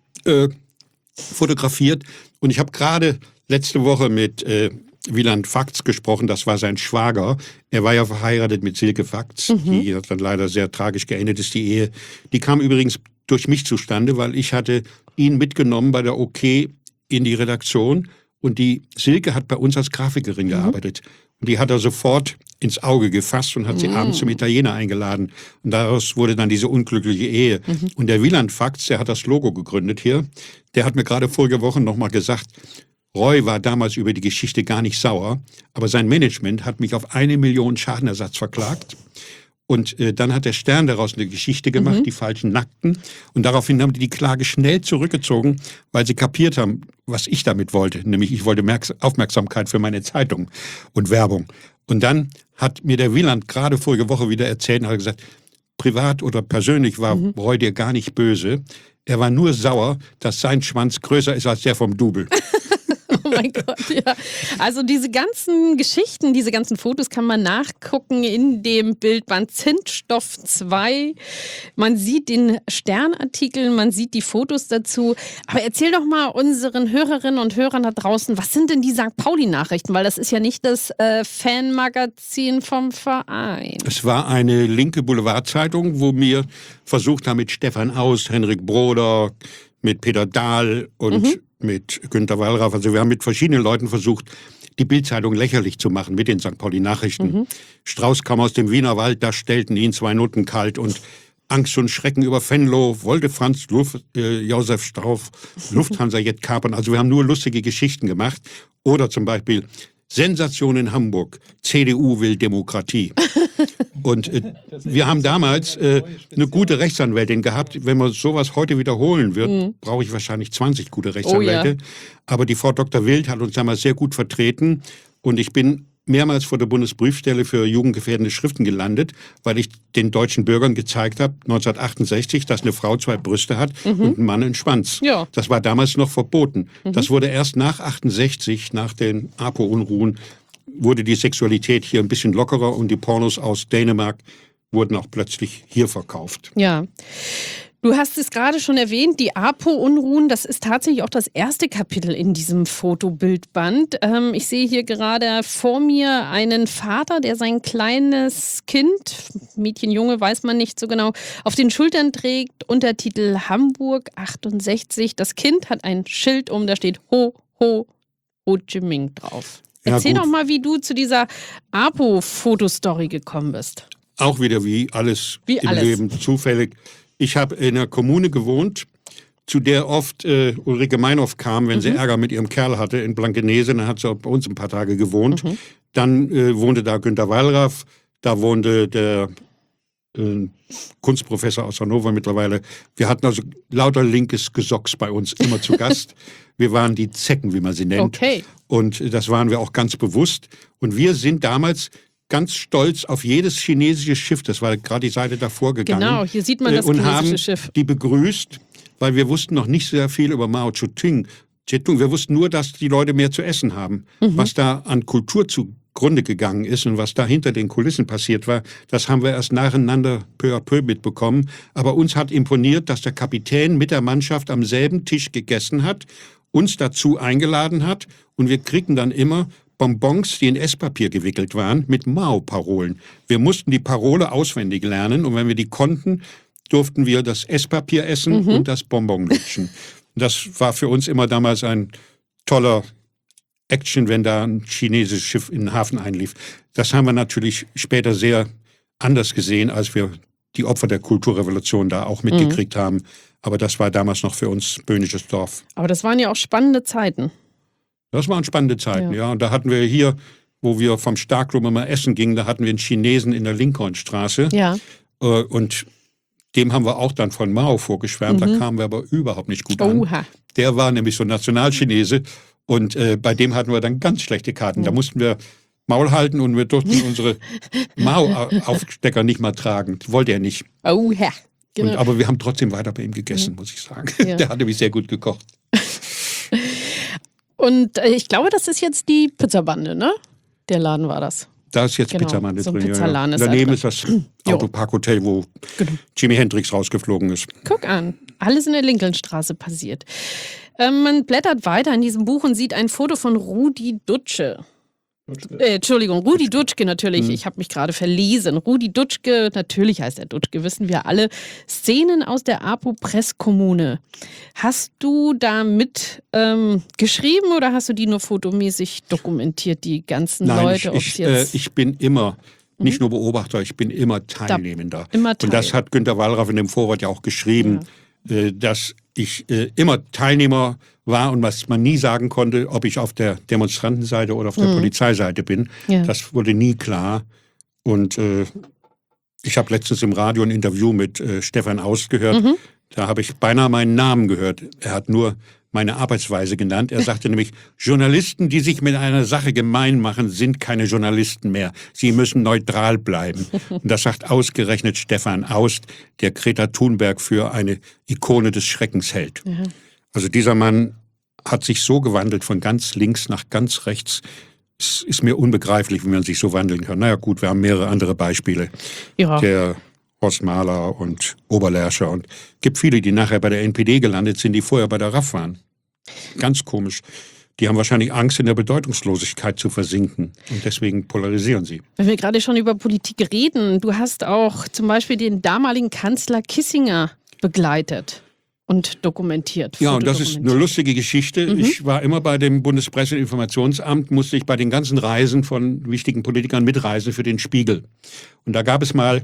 fotografiert und ich habe gerade letzte Woche mit Wieland Fakts gesprochen, das war sein Schwager. Er war ja verheiratet mit Silke Fakts, die hat dann leider sehr tragisch geendet ist, die Ehe. Die kam übrigens durch mich zustande, weil ich hatte ihn mitgenommen bei der OK in die Redaktion und die Silke hat bei uns als Grafikerin gearbeitet. Und die hat er sofort ins Auge gefasst und hat sie abends zum Italiener eingeladen. Und daraus wurde dann diese unglückliche Ehe. Und der Wieland Fakts, der hat das Logo gegründet hier, der hat mir gerade vorige Woche nochmal gesagt, Roy war damals über die Geschichte gar nicht sauer, aber sein Management hat mich auf 1 Million Schadenersatz verklagt. Und dann hat der Stern daraus eine Geschichte gemacht, die falschen Nackten. Und daraufhin haben die Klage schnell zurückgezogen, weil sie kapiert haben, was ich damit wollte. Nämlich ich wollte Aufmerksamkeit für meine Zeitung und Werbung. Und dann hat mir der Wieland gerade vorige Woche wieder erzählt und hat gesagt, privat oder persönlich war Roy dir gar nicht böse. Er war nur sauer, dass sein Schwanz größer ist als der vom Double. Oh mein Gott, ja. Also diese ganzen Geschichten, diese ganzen Fotos kann man nachgucken in dem Bildband Zündstoff 2. Man sieht den Sternartikel, man sieht die Fotos dazu. Aber erzähl doch mal unseren Hörerinnen und Hörern da draußen, was sind denn die St. Pauli-Nachrichten? Weil das ist ja nicht das Fanmagazin vom Verein. Es war eine linke Boulevardzeitung, wo wir versucht haben mit Stefan Aust, Henrik Broder, mit Peter Dahl und mit Günter Wallraff. Also wir haben mit verschiedenen Leuten versucht, die Bild-Zeitung lächerlich zu machen mit den St. Pauli Nachrichten. Strauß kam aus dem Wiener Wald, da stellten ihn 2 Noten kalt und Angst und Schrecken über Venlo, wollte Franz Josef Strauß Lufthansa Jet kapern. Also wir haben nur lustige Geschichten gemacht. Oder zum Beispiel Sensation in Hamburg, CDU will Demokratie. Und wir haben damals eine gute Rechtsanwältin gehabt. Wenn man sowas heute wiederholen wird, brauche ich wahrscheinlich 20 gute Rechtsanwälte. Oh ja. Aber die Frau Dr. Wild hat uns damals sehr gut vertreten. Und ich bin mehrmals vor der Bundesprüfstelle für jugendgefährdende Schriften gelandet, weil ich den deutschen Bürgern gezeigt habe, 1968, dass eine Frau 2 Brüste hat und ein Mann einen Schwanz. Ja. Das war damals noch verboten. Das wurde erst nach 68, nach den APO-Unruhen, wurde die Sexualität hier ein bisschen lockerer und die Pornos aus Dänemark wurden auch plötzlich hier verkauft. Ja. Du hast es gerade schon erwähnt, die APO-Unruhen, das ist tatsächlich auch das erste Kapitel in diesem Fotobildband. Ich sehe hier gerade vor mir einen Vater, der sein kleines Kind, Mädchen, Junge, weiß man nicht so genau, auf den Schultern trägt, Untertitel Hamburg 68. Das Kind hat ein Schild da steht Ho, Ho, Ho Chi Minh drauf. Erzähl doch mal, wie du zu dieser APO-Fotostory gekommen bist. Auch wieder wie alles im Leben zufällig. Ich habe in einer Kommune gewohnt, zu der oft Ulrike Meinhoff kam, wenn sie Ärger mit ihrem Kerl hatte in Blankenese. Dann hat sie auch bei uns ein paar Tage gewohnt. Dann wohnte da Günter Wallraff, da wohnte der Kunstprofessor aus Hannover mittlerweile. Wir hatten also lauter linkes Gesocks bei uns immer zu Gast. Wir waren die Zecken, wie man sie nennt. Okay. Und das waren wir auch ganz bewusst. Und wir sind damals ganz stolz auf jedes chinesische Schiff, das war gerade die Seite davor gegangen. Genau, hier sieht man das und chinesische haben Schiff. Die begrüßt, weil wir wussten noch nicht sehr viel über Mao Zedong. Wir wussten nur, dass die Leute mehr zu essen haben. Was da an Kultur zugrunde gegangen ist und was da hinter den Kulissen passiert war, das haben wir erst nacheinander peu à peu mitbekommen. Aber uns hat imponiert, dass der Kapitän mit der Mannschaft am selben Tisch gegessen hat, uns dazu eingeladen hat und wir kriegten dann immer Bonbons, die in Esspapier gewickelt waren, mit Mao-Parolen. Wir mussten die Parole auswendig lernen und wenn wir die konnten, durften wir das Esspapier essen und das Bonbon lutschen. Das war für uns immer damals ein toller Action, wenn da ein chinesisches Schiff in den Hafen einlief. Das haben wir natürlich später sehr anders gesehen, als wir die Opfer der Kulturrevolution da auch mitgekriegt haben. Aber das war damals noch für uns böhmisches Dorf. Aber das waren ja auch spannende Zeiten. Das waren spannende Zeiten, ja. Und da hatten wir hier, wo wir vom Starkklub immer essen gingen, da hatten wir einen Chinesen in der Lincolnstraße. Ja. Und dem haben wir auch dann von Mao vorgeschwärmt. Da kamen wir aber überhaupt nicht gut an. Oha. Der war nämlich so Nationalchinese und bei dem hatten wir dann ganz schlechte Karten. Da mussten wir Maul halten und wir durften unsere Mao-Aufstecker nicht mal tragen. Das wollte er nicht. Oha. Genau. Aber wir haben trotzdem weiter bei ihm gegessen, muss ich sagen. Ja. Der hat nämlich sehr gut gekocht. Und ich glaube, das ist jetzt die Pizzabande, ne? Der Laden war das. Da ist jetzt Genau, Pizzamande so ein drin. Pizzaladen ist da Daneben drin. ist das Autoparkhotel, wo Jimi Hendrix rausgeflogen ist. Guck an, alles in der Lincolnstraße passiert. Man blättert weiter in diesem Buch und sieht ein Foto von Rudi Dutschke. Rudi Dutschke natürlich. Ich habe mich gerade verlesen. Rudi Dutschke, natürlich heißt er Dutschke, wissen wir alle. Szenen aus der Apo-Press-Kommune. Hast du da mit geschrieben oder hast du die nur fotomäßig dokumentiert, die ganzen Leute? Ich bin immer nicht nur Beobachter, ich bin immer Teilnehmender. Immer Und das hat Günter Wallraff in dem Vorwort ja auch geschrieben, dass ich immer Teilnehmer war und was man nie sagen konnte, ob ich auf der Demonstrantenseite oder auf der Polizeiseite bin. Ja. Das wurde nie klar. Und ich habe letztens im Radio ein Interview mit Stefan Aust gehört. Da habe ich beinahe meinen Namen gehört. Er hat nur meine Arbeitsweise genannt. Er sagte nämlich, Journalisten, die sich mit einer Sache gemein machen, sind keine Journalisten mehr. Sie müssen neutral bleiben. Und das sagt ausgerechnet Stefan Aust, der Greta Thunberg für eine Ikone des Schreckens hält. Also dieser Mann hat sich so gewandelt von ganz links nach ganz rechts. Es ist mir unbegreiflich, wie man sich so wandeln kann. Naja gut, wir haben mehrere andere Beispiele. Ja. Der Horst Mahler und Oberlärscher und gibt viele, die nachher bei der NPD gelandet sind, die vorher bei der RAF waren. Ganz komisch. Die haben wahrscheinlich Angst, in der Bedeutungslosigkeit zu versinken. Und deswegen polarisieren sie. Wenn wir gerade schon über Politik reden, du hast auch zum Beispiel den damaligen Kanzler Kissinger begleitet und dokumentiert. Ja, und das ist eine lustige Geschichte. Ich war immer bei dem Bundespresse- und Informationsamt, musste ich bei den ganzen Reisen von wichtigen Politikern mitreisen für den Spiegel. Und da gab es mal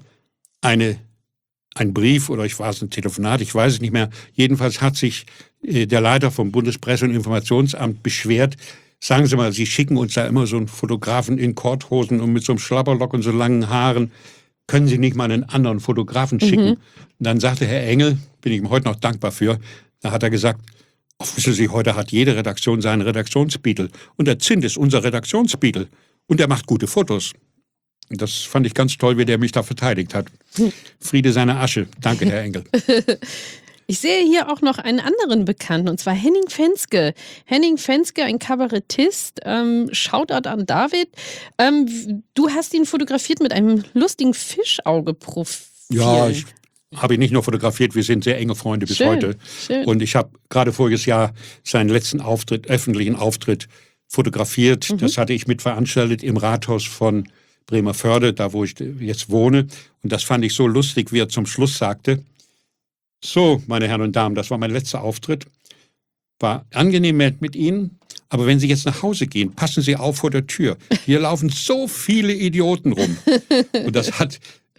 ein Brief oder ich war es ein Telefonat, ich weiß es nicht mehr. Jedenfalls hat sich der Leiter vom Bundespresse- und Informationsamt beschwert. Sagen Sie mal, Sie schicken uns da immer so einen Fotografen in Korthosen und mit so einem Schlapperlock und so langen Haaren. Können Sie nicht mal einen anderen Fotografen schicken? Und dann sagte Herr Engel, bin ich ihm heute noch dankbar für, da hat er gesagt, wissen Sie, heute hat jede Redaktion seinen Redaktionsbeetle. Und der Zint ist unser Redaktionsbeetle. Und er macht gute Fotos. Das fand ich ganz toll, wie der mich da verteidigt hat. Friede seiner Asche. Danke, Herr Engel. Ich sehe hier auch noch einen anderen Bekannten, und zwar Henning Fenske. Henning Fenske, ein Kabarettist. Shoutout an David. Du hast ihn fotografiert mit einem lustigen Fischauge-Profil. Ja, ich habe ihn nicht nur fotografiert, wir sind sehr enge Freunde bis heute. Schön. Und ich habe gerade voriges Jahr seinen letzten öffentlichen Auftritt fotografiert. Das hatte ich mitveranstaltet im Rathaus von Bremervörde, da wo ich jetzt wohne. Und das fand ich so lustig, wie er zum Schluss sagte, so, meine Herren und Damen, das war mein letzter Auftritt. War angenehm mit Ihnen, aber wenn Sie jetzt nach Hause gehen, passen Sie auf vor der Tür. Hier laufen so viele Idioten rum. Und das hat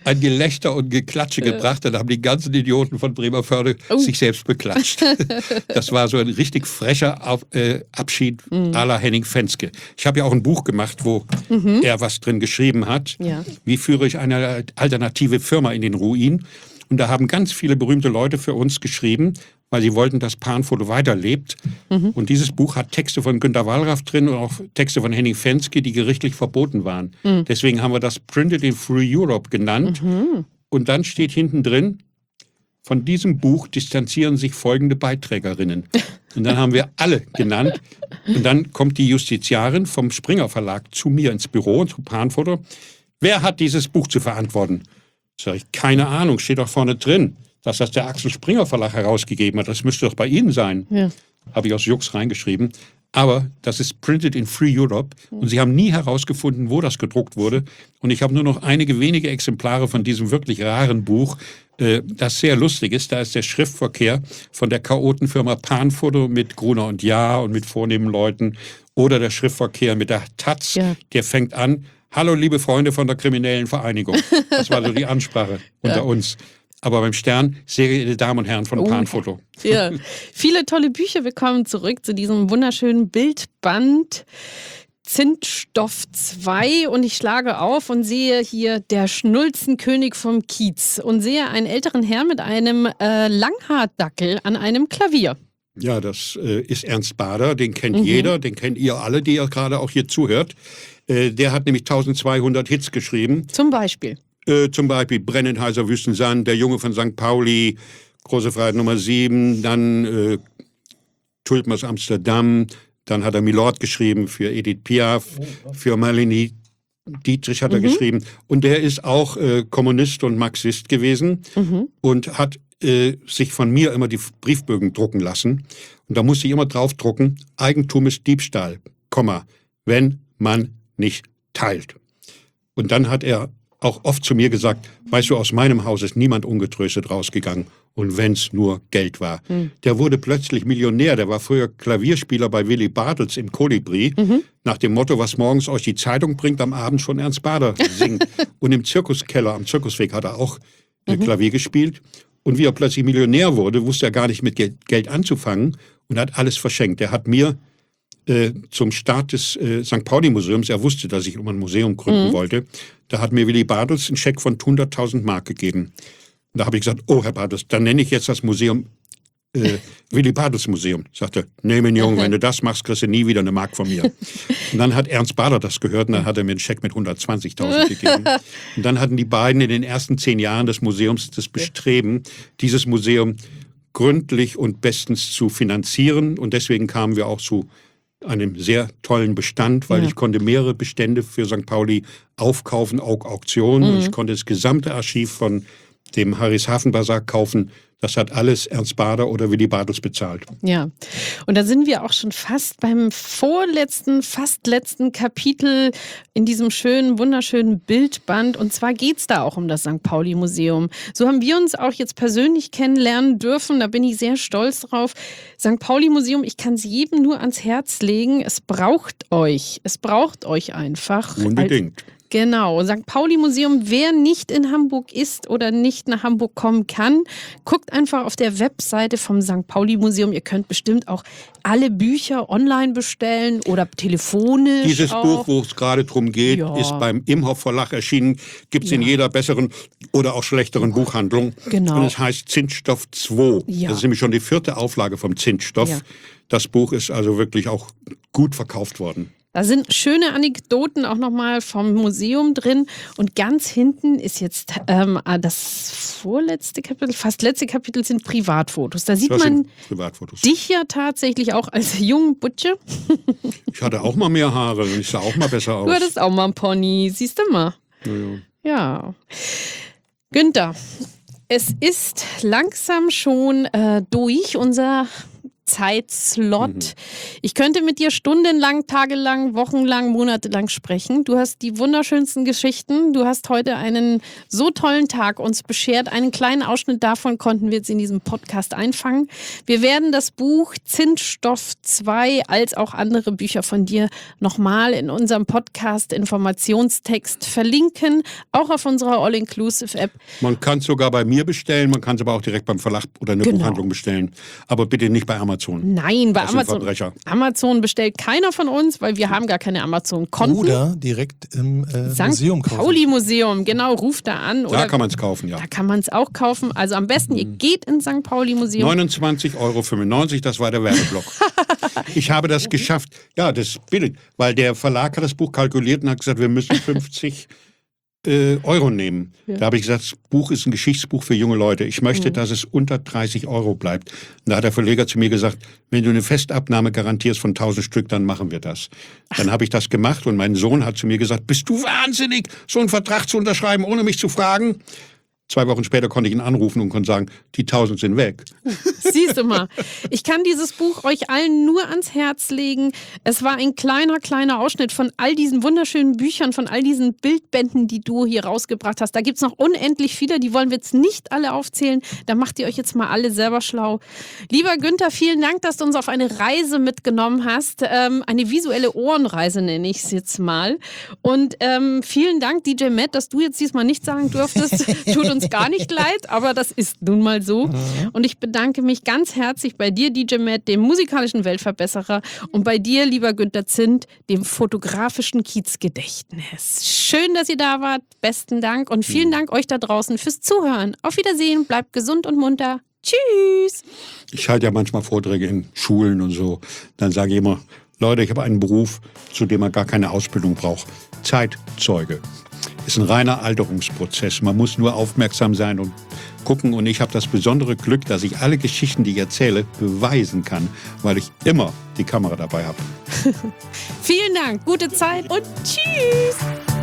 ein Gelächter und Geklatsche gebracht. Dann haben die ganzen Idioten von Bremervörde sich selbst beklatscht. Das war so ein richtig frecher Abschied à la Henning Fenske. Ich habe ja auch ein Buch gemacht, wo er was drin geschrieben hat. Ja. Wie führe ich eine alternative Firma in den Ruin? Und da haben ganz viele berühmte Leute für uns geschrieben, weil sie wollten, dass Panfoto weiterlebt. Und dieses Buch hat Texte von Günter Wallraff drin und auch Texte von Henning Fenske, die gerichtlich verboten waren. Deswegen haben wir das Printed in Free Europe genannt. Und dann steht hinten drin, von diesem Buch distanzieren sich folgende Beiträgerinnen. Und dann haben wir alle genannt. Und dann kommt die Justiziarin vom Springer Verlag zu mir ins Büro, zu Panfoto. Wer hat dieses Buch zu verantworten? Sag ich, keine Ahnung, steht doch vorne drin, dass das der Axel Springer Verlag herausgegeben hat. Das müsste doch bei Ihnen sein. Ja. Habe ich aus Jux reingeschrieben. Aber das ist Printed in Free Europe. Und sie haben nie herausgefunden, wo das gedruckt wurde. Und ich habe nur noch einige wenige Exemplare von diesem wirklich raren Buch, das sehr lustig ist. Da ist der Schriftverkehr von der Chaotenfirma Panfoto mit Gruner und Jahr und mit vornehmen Leuten. Oder der Schriftverkehr mit der Taz, der fängt an, hallo liebe Freunde von der kriminellen Vereinigung. Das war so die Ansprache unter uns. Aber beim Stern, sehr geehrte Damen und Herren von Panfoto. Ja, viele tolle Bücher. Wir kommen zurück zu diesem wunderschönen Bildband Zindstoff 2 und ich schlage auf und sehe hier der Schnulzenkönig vom Kiez und sehe einen älteren Herrn mit einem Langhaardackel an einem Klavier. Ja, das ist Ernst Bader, den kennt jeder, den kennt ihr alle, die ihr gerade auch hier zuhört. Der hat nämlich 1200 Hits geschrieben. Zum Beispiel? Zum Beispiel Brennend heißer Wüstensand, Der Junge von St. Pauli, Große Freiheit Nummer 7, dann Tulpen aus Amsterdam, dann hat er Milord geschrieben für Edith Piaf, für Marlene Dietrich hat er geschrieben. Und der ist auch Kommunist und Marxist gewesen und hat sich von mir immer die Briefbögen drucken lassen. Und da musste ich immer draufdrucken, Eigentum ist Diebstahl, wenn man nicht teilt. Und dann hat er auch oft zu mir gesagt, weißt du, aus meinem Haus ist niemand ungetröstet rausgegangen. Und wenn's nur Geld war. Der wurde plötzlich Millionär. Der war früher Klavierspieler bei Willy Bartels im Kolibri. Nach dem Motto, was morgens euch die Zeitung bringt, am Abend schon Ernst Bader singt. Und im Zirkuskeller, am Zirkusweg hat er auch Klavier gespielt. Und wie er plötzlich Millionär wurde, wusste er gar nicht mit Geld anzufangen und hat alles verschenkt. Er hat mir zum Start des St. Pauli-Museums, er wusste, dass ich ein Museum gründen wollte, da hat mir Willy Bartels einen Scheck von 100.000 Mark gegeben. Und da habe ich gesagt, oh Herr Bartels, dann nenne ich jetzt das Museum Willy Bartels Museum. Sagte, nee, mein Junge, wenn du das machst, kriegst du nie wieder eine Mark von mir. Und dann hat Ernst Bader das gehört und dann hat er mir einen Scheck mit 120.000 gegeben. Und dann hatten die beiden in den ersten 10 Jahren des Museums das Bestreben, dieses Museum gründlich und bestens zu finanzieren. Und deswegen kamen wir auch zu einem sehr tollen Bestand, weil ich konnte mehrere Bestände für St. Pauli aufkaufen, auch Auktionen. Ich konnte das gesamte Archiv von dem Harrys Hafenbasar kaufen. Das hat alles Ernst Bader oder Willy Bartels bezahlt. Ja, und da sind wir auch schon fast beim fast letzten Kapitel in diesem schönen, wunderschönen Bildband. Und zwar geht es da auch um das St. Pauli-Museum. So haben wir uns auch jetzt persönlich kennenlernen dürfen. Da bin ich sehr stolz drauf. St. Pauli-Museum, ich kann es jedem nur ans Herz legen. Es braucht euch. Es braucht euch einfach. Unbedingt. Genau, St. Pauli-Museum, wer nicht in Hamburg ist oder nicht nach Hamburg kommen kann, guckt einfach auf der Webseite vom St. Pauli-Museum. Ihr könnt bestimmt auch alle Bücher online bestellen oder telefonisch. Dieses auch. Buch, wo es gerade drum geht, ist beim Imhoff Verlag erschienen. Gibt es in jeder besseren oder auch schlechteren Buchhandlung. Genau. Und es heißt Zindstoff 2. Ja. Das ist nämlich schon die 4. Auflage vom Zindstoff. Ja. Das Buch ist also wirklich auch gut verkauft worden. Da sind schöne Anekdoten auch nochmal vom Museum drin. Und ganz hinten ist jetzt das vorletzte Kapitel, fast letzte Kapitel sind Privatfotos. Da sieht man dich ja tatsächlich auch als jungen Butsche. Ich hatte auch mal mehr Haare und ich sah auch mal besser aus. Du hattest auch mal einen Pony, siehst du mal. Ja. Günther, es ist langsam schon durch unser Zeitslot. Ich könnte mit dir stundenlang, tagelang, wochenlang, monatelang sprechen. Du hast die wunderschönsten Geschichten. Du hast heute einen so tollen Tag uns beschert. Einen kleinen Ausschnitt davon konnten wir jetzt in diesem Podcast einfangen. Wir werden das Buch Zinsstoff 2 als auch andere Bücher von dir nochmal in unserem Podcast Informationstext verlinken, auch auf unserer All-Inclusive-App. Man kann es sogar bei mir bestellen, man kann es aber auch direkt beim Verlag oder in der Buchhandlung bestellen. Aber bitte nicht bei Amazon. Nein, bei Das sind Amazon. Verbrecher. Amazon bestellt keiner von uns, weil wir haben gar keine Amazon-Konten. Oder direkt im Museum kaufen. Pauli-Museum, genau, ruft da an. Da Oder kann man es kaufen, ja. da kann man es auch kaufen. Also am besten, ihr geht ins St. Pauli-Museum. 29,95 €, das war der Werbeblock. Ich habe das geschafft. Ja, das ist billig, weil der Verlag hat das Buch kalkuliert und hat gesagt, wir müssen 50 Euro nehmen. Ja. Da habe ich gesagt, das Buch ist ein Geschichtsbuch für junge Leute. Ich möchte, dass es unter 30 Euro bleibt. Und da hat der Verleger zu mir gesagt, wenn du eine Festabnahme garantierst von 1000 Stück, dann machen wir das. Dann habe ich das gemacht und mein Sohn hat zu mir gesagt, bist du wahnsinnig, so einen Vertrag zu unterschreiben, ohne mich zu fragen? 2 Wochen später konnte ich ihn anrufen und konnte sagen, die 1000 sind weg. Siehst du mal. Ich kann dieses Buch euch allen nur ans Herz legen. Es war ein kleiner Ausschnitt von all diesen wunderschönen Büchern, von all diesen Bildbänden, die du hier rausgebracht hast. Da gibt es noch unendlich viele, die wollen wir jetzt nicht alle aufzählen. Da macht ihr euch jetzt mal alle selber schlau. Lieber Günther, vielen Dank, dass du uns auf eine Reise mitgenommen hast. Eine visuelle Ohrenreise nenne ich es jetzt mal. Und vielen Dank, DJ Matt, dass du jetzt diesmal nicht sagen durftest. Tut uns gar nicht leid, aber das ist nun mal so. Und ich bedanke mich ganz herzlich bei dir, DJ Matt, dem musikalischen Weltverbesserer, und bei dir, lieber Günther Zint, dem fotografischen Kiezgedächtnis. Schön, dass ihr da wart. Besten Dank und vielen Dank euch da draußen fürs Zuhören. Auf Wiedersehen, bleibt gesund und munter. Tschüss. Ich halte ja manchmal Vorträge in Schulen und so. Dann sage ich immer, Leute, ich habe einen Beruf, zu dem man gar keine Ausbildung braucht. Zeitzeuge. Ist ein reiner Alterungsprozess. Man muss nur aufmerksam sein und gucken. Und ich habe das besondere Glück, dass ich alle Geschichten, die ich erzähle, beweisen kann, weil ich immer die Kamera dabei habe. Vielen Dank, gute Zeit und tschüss.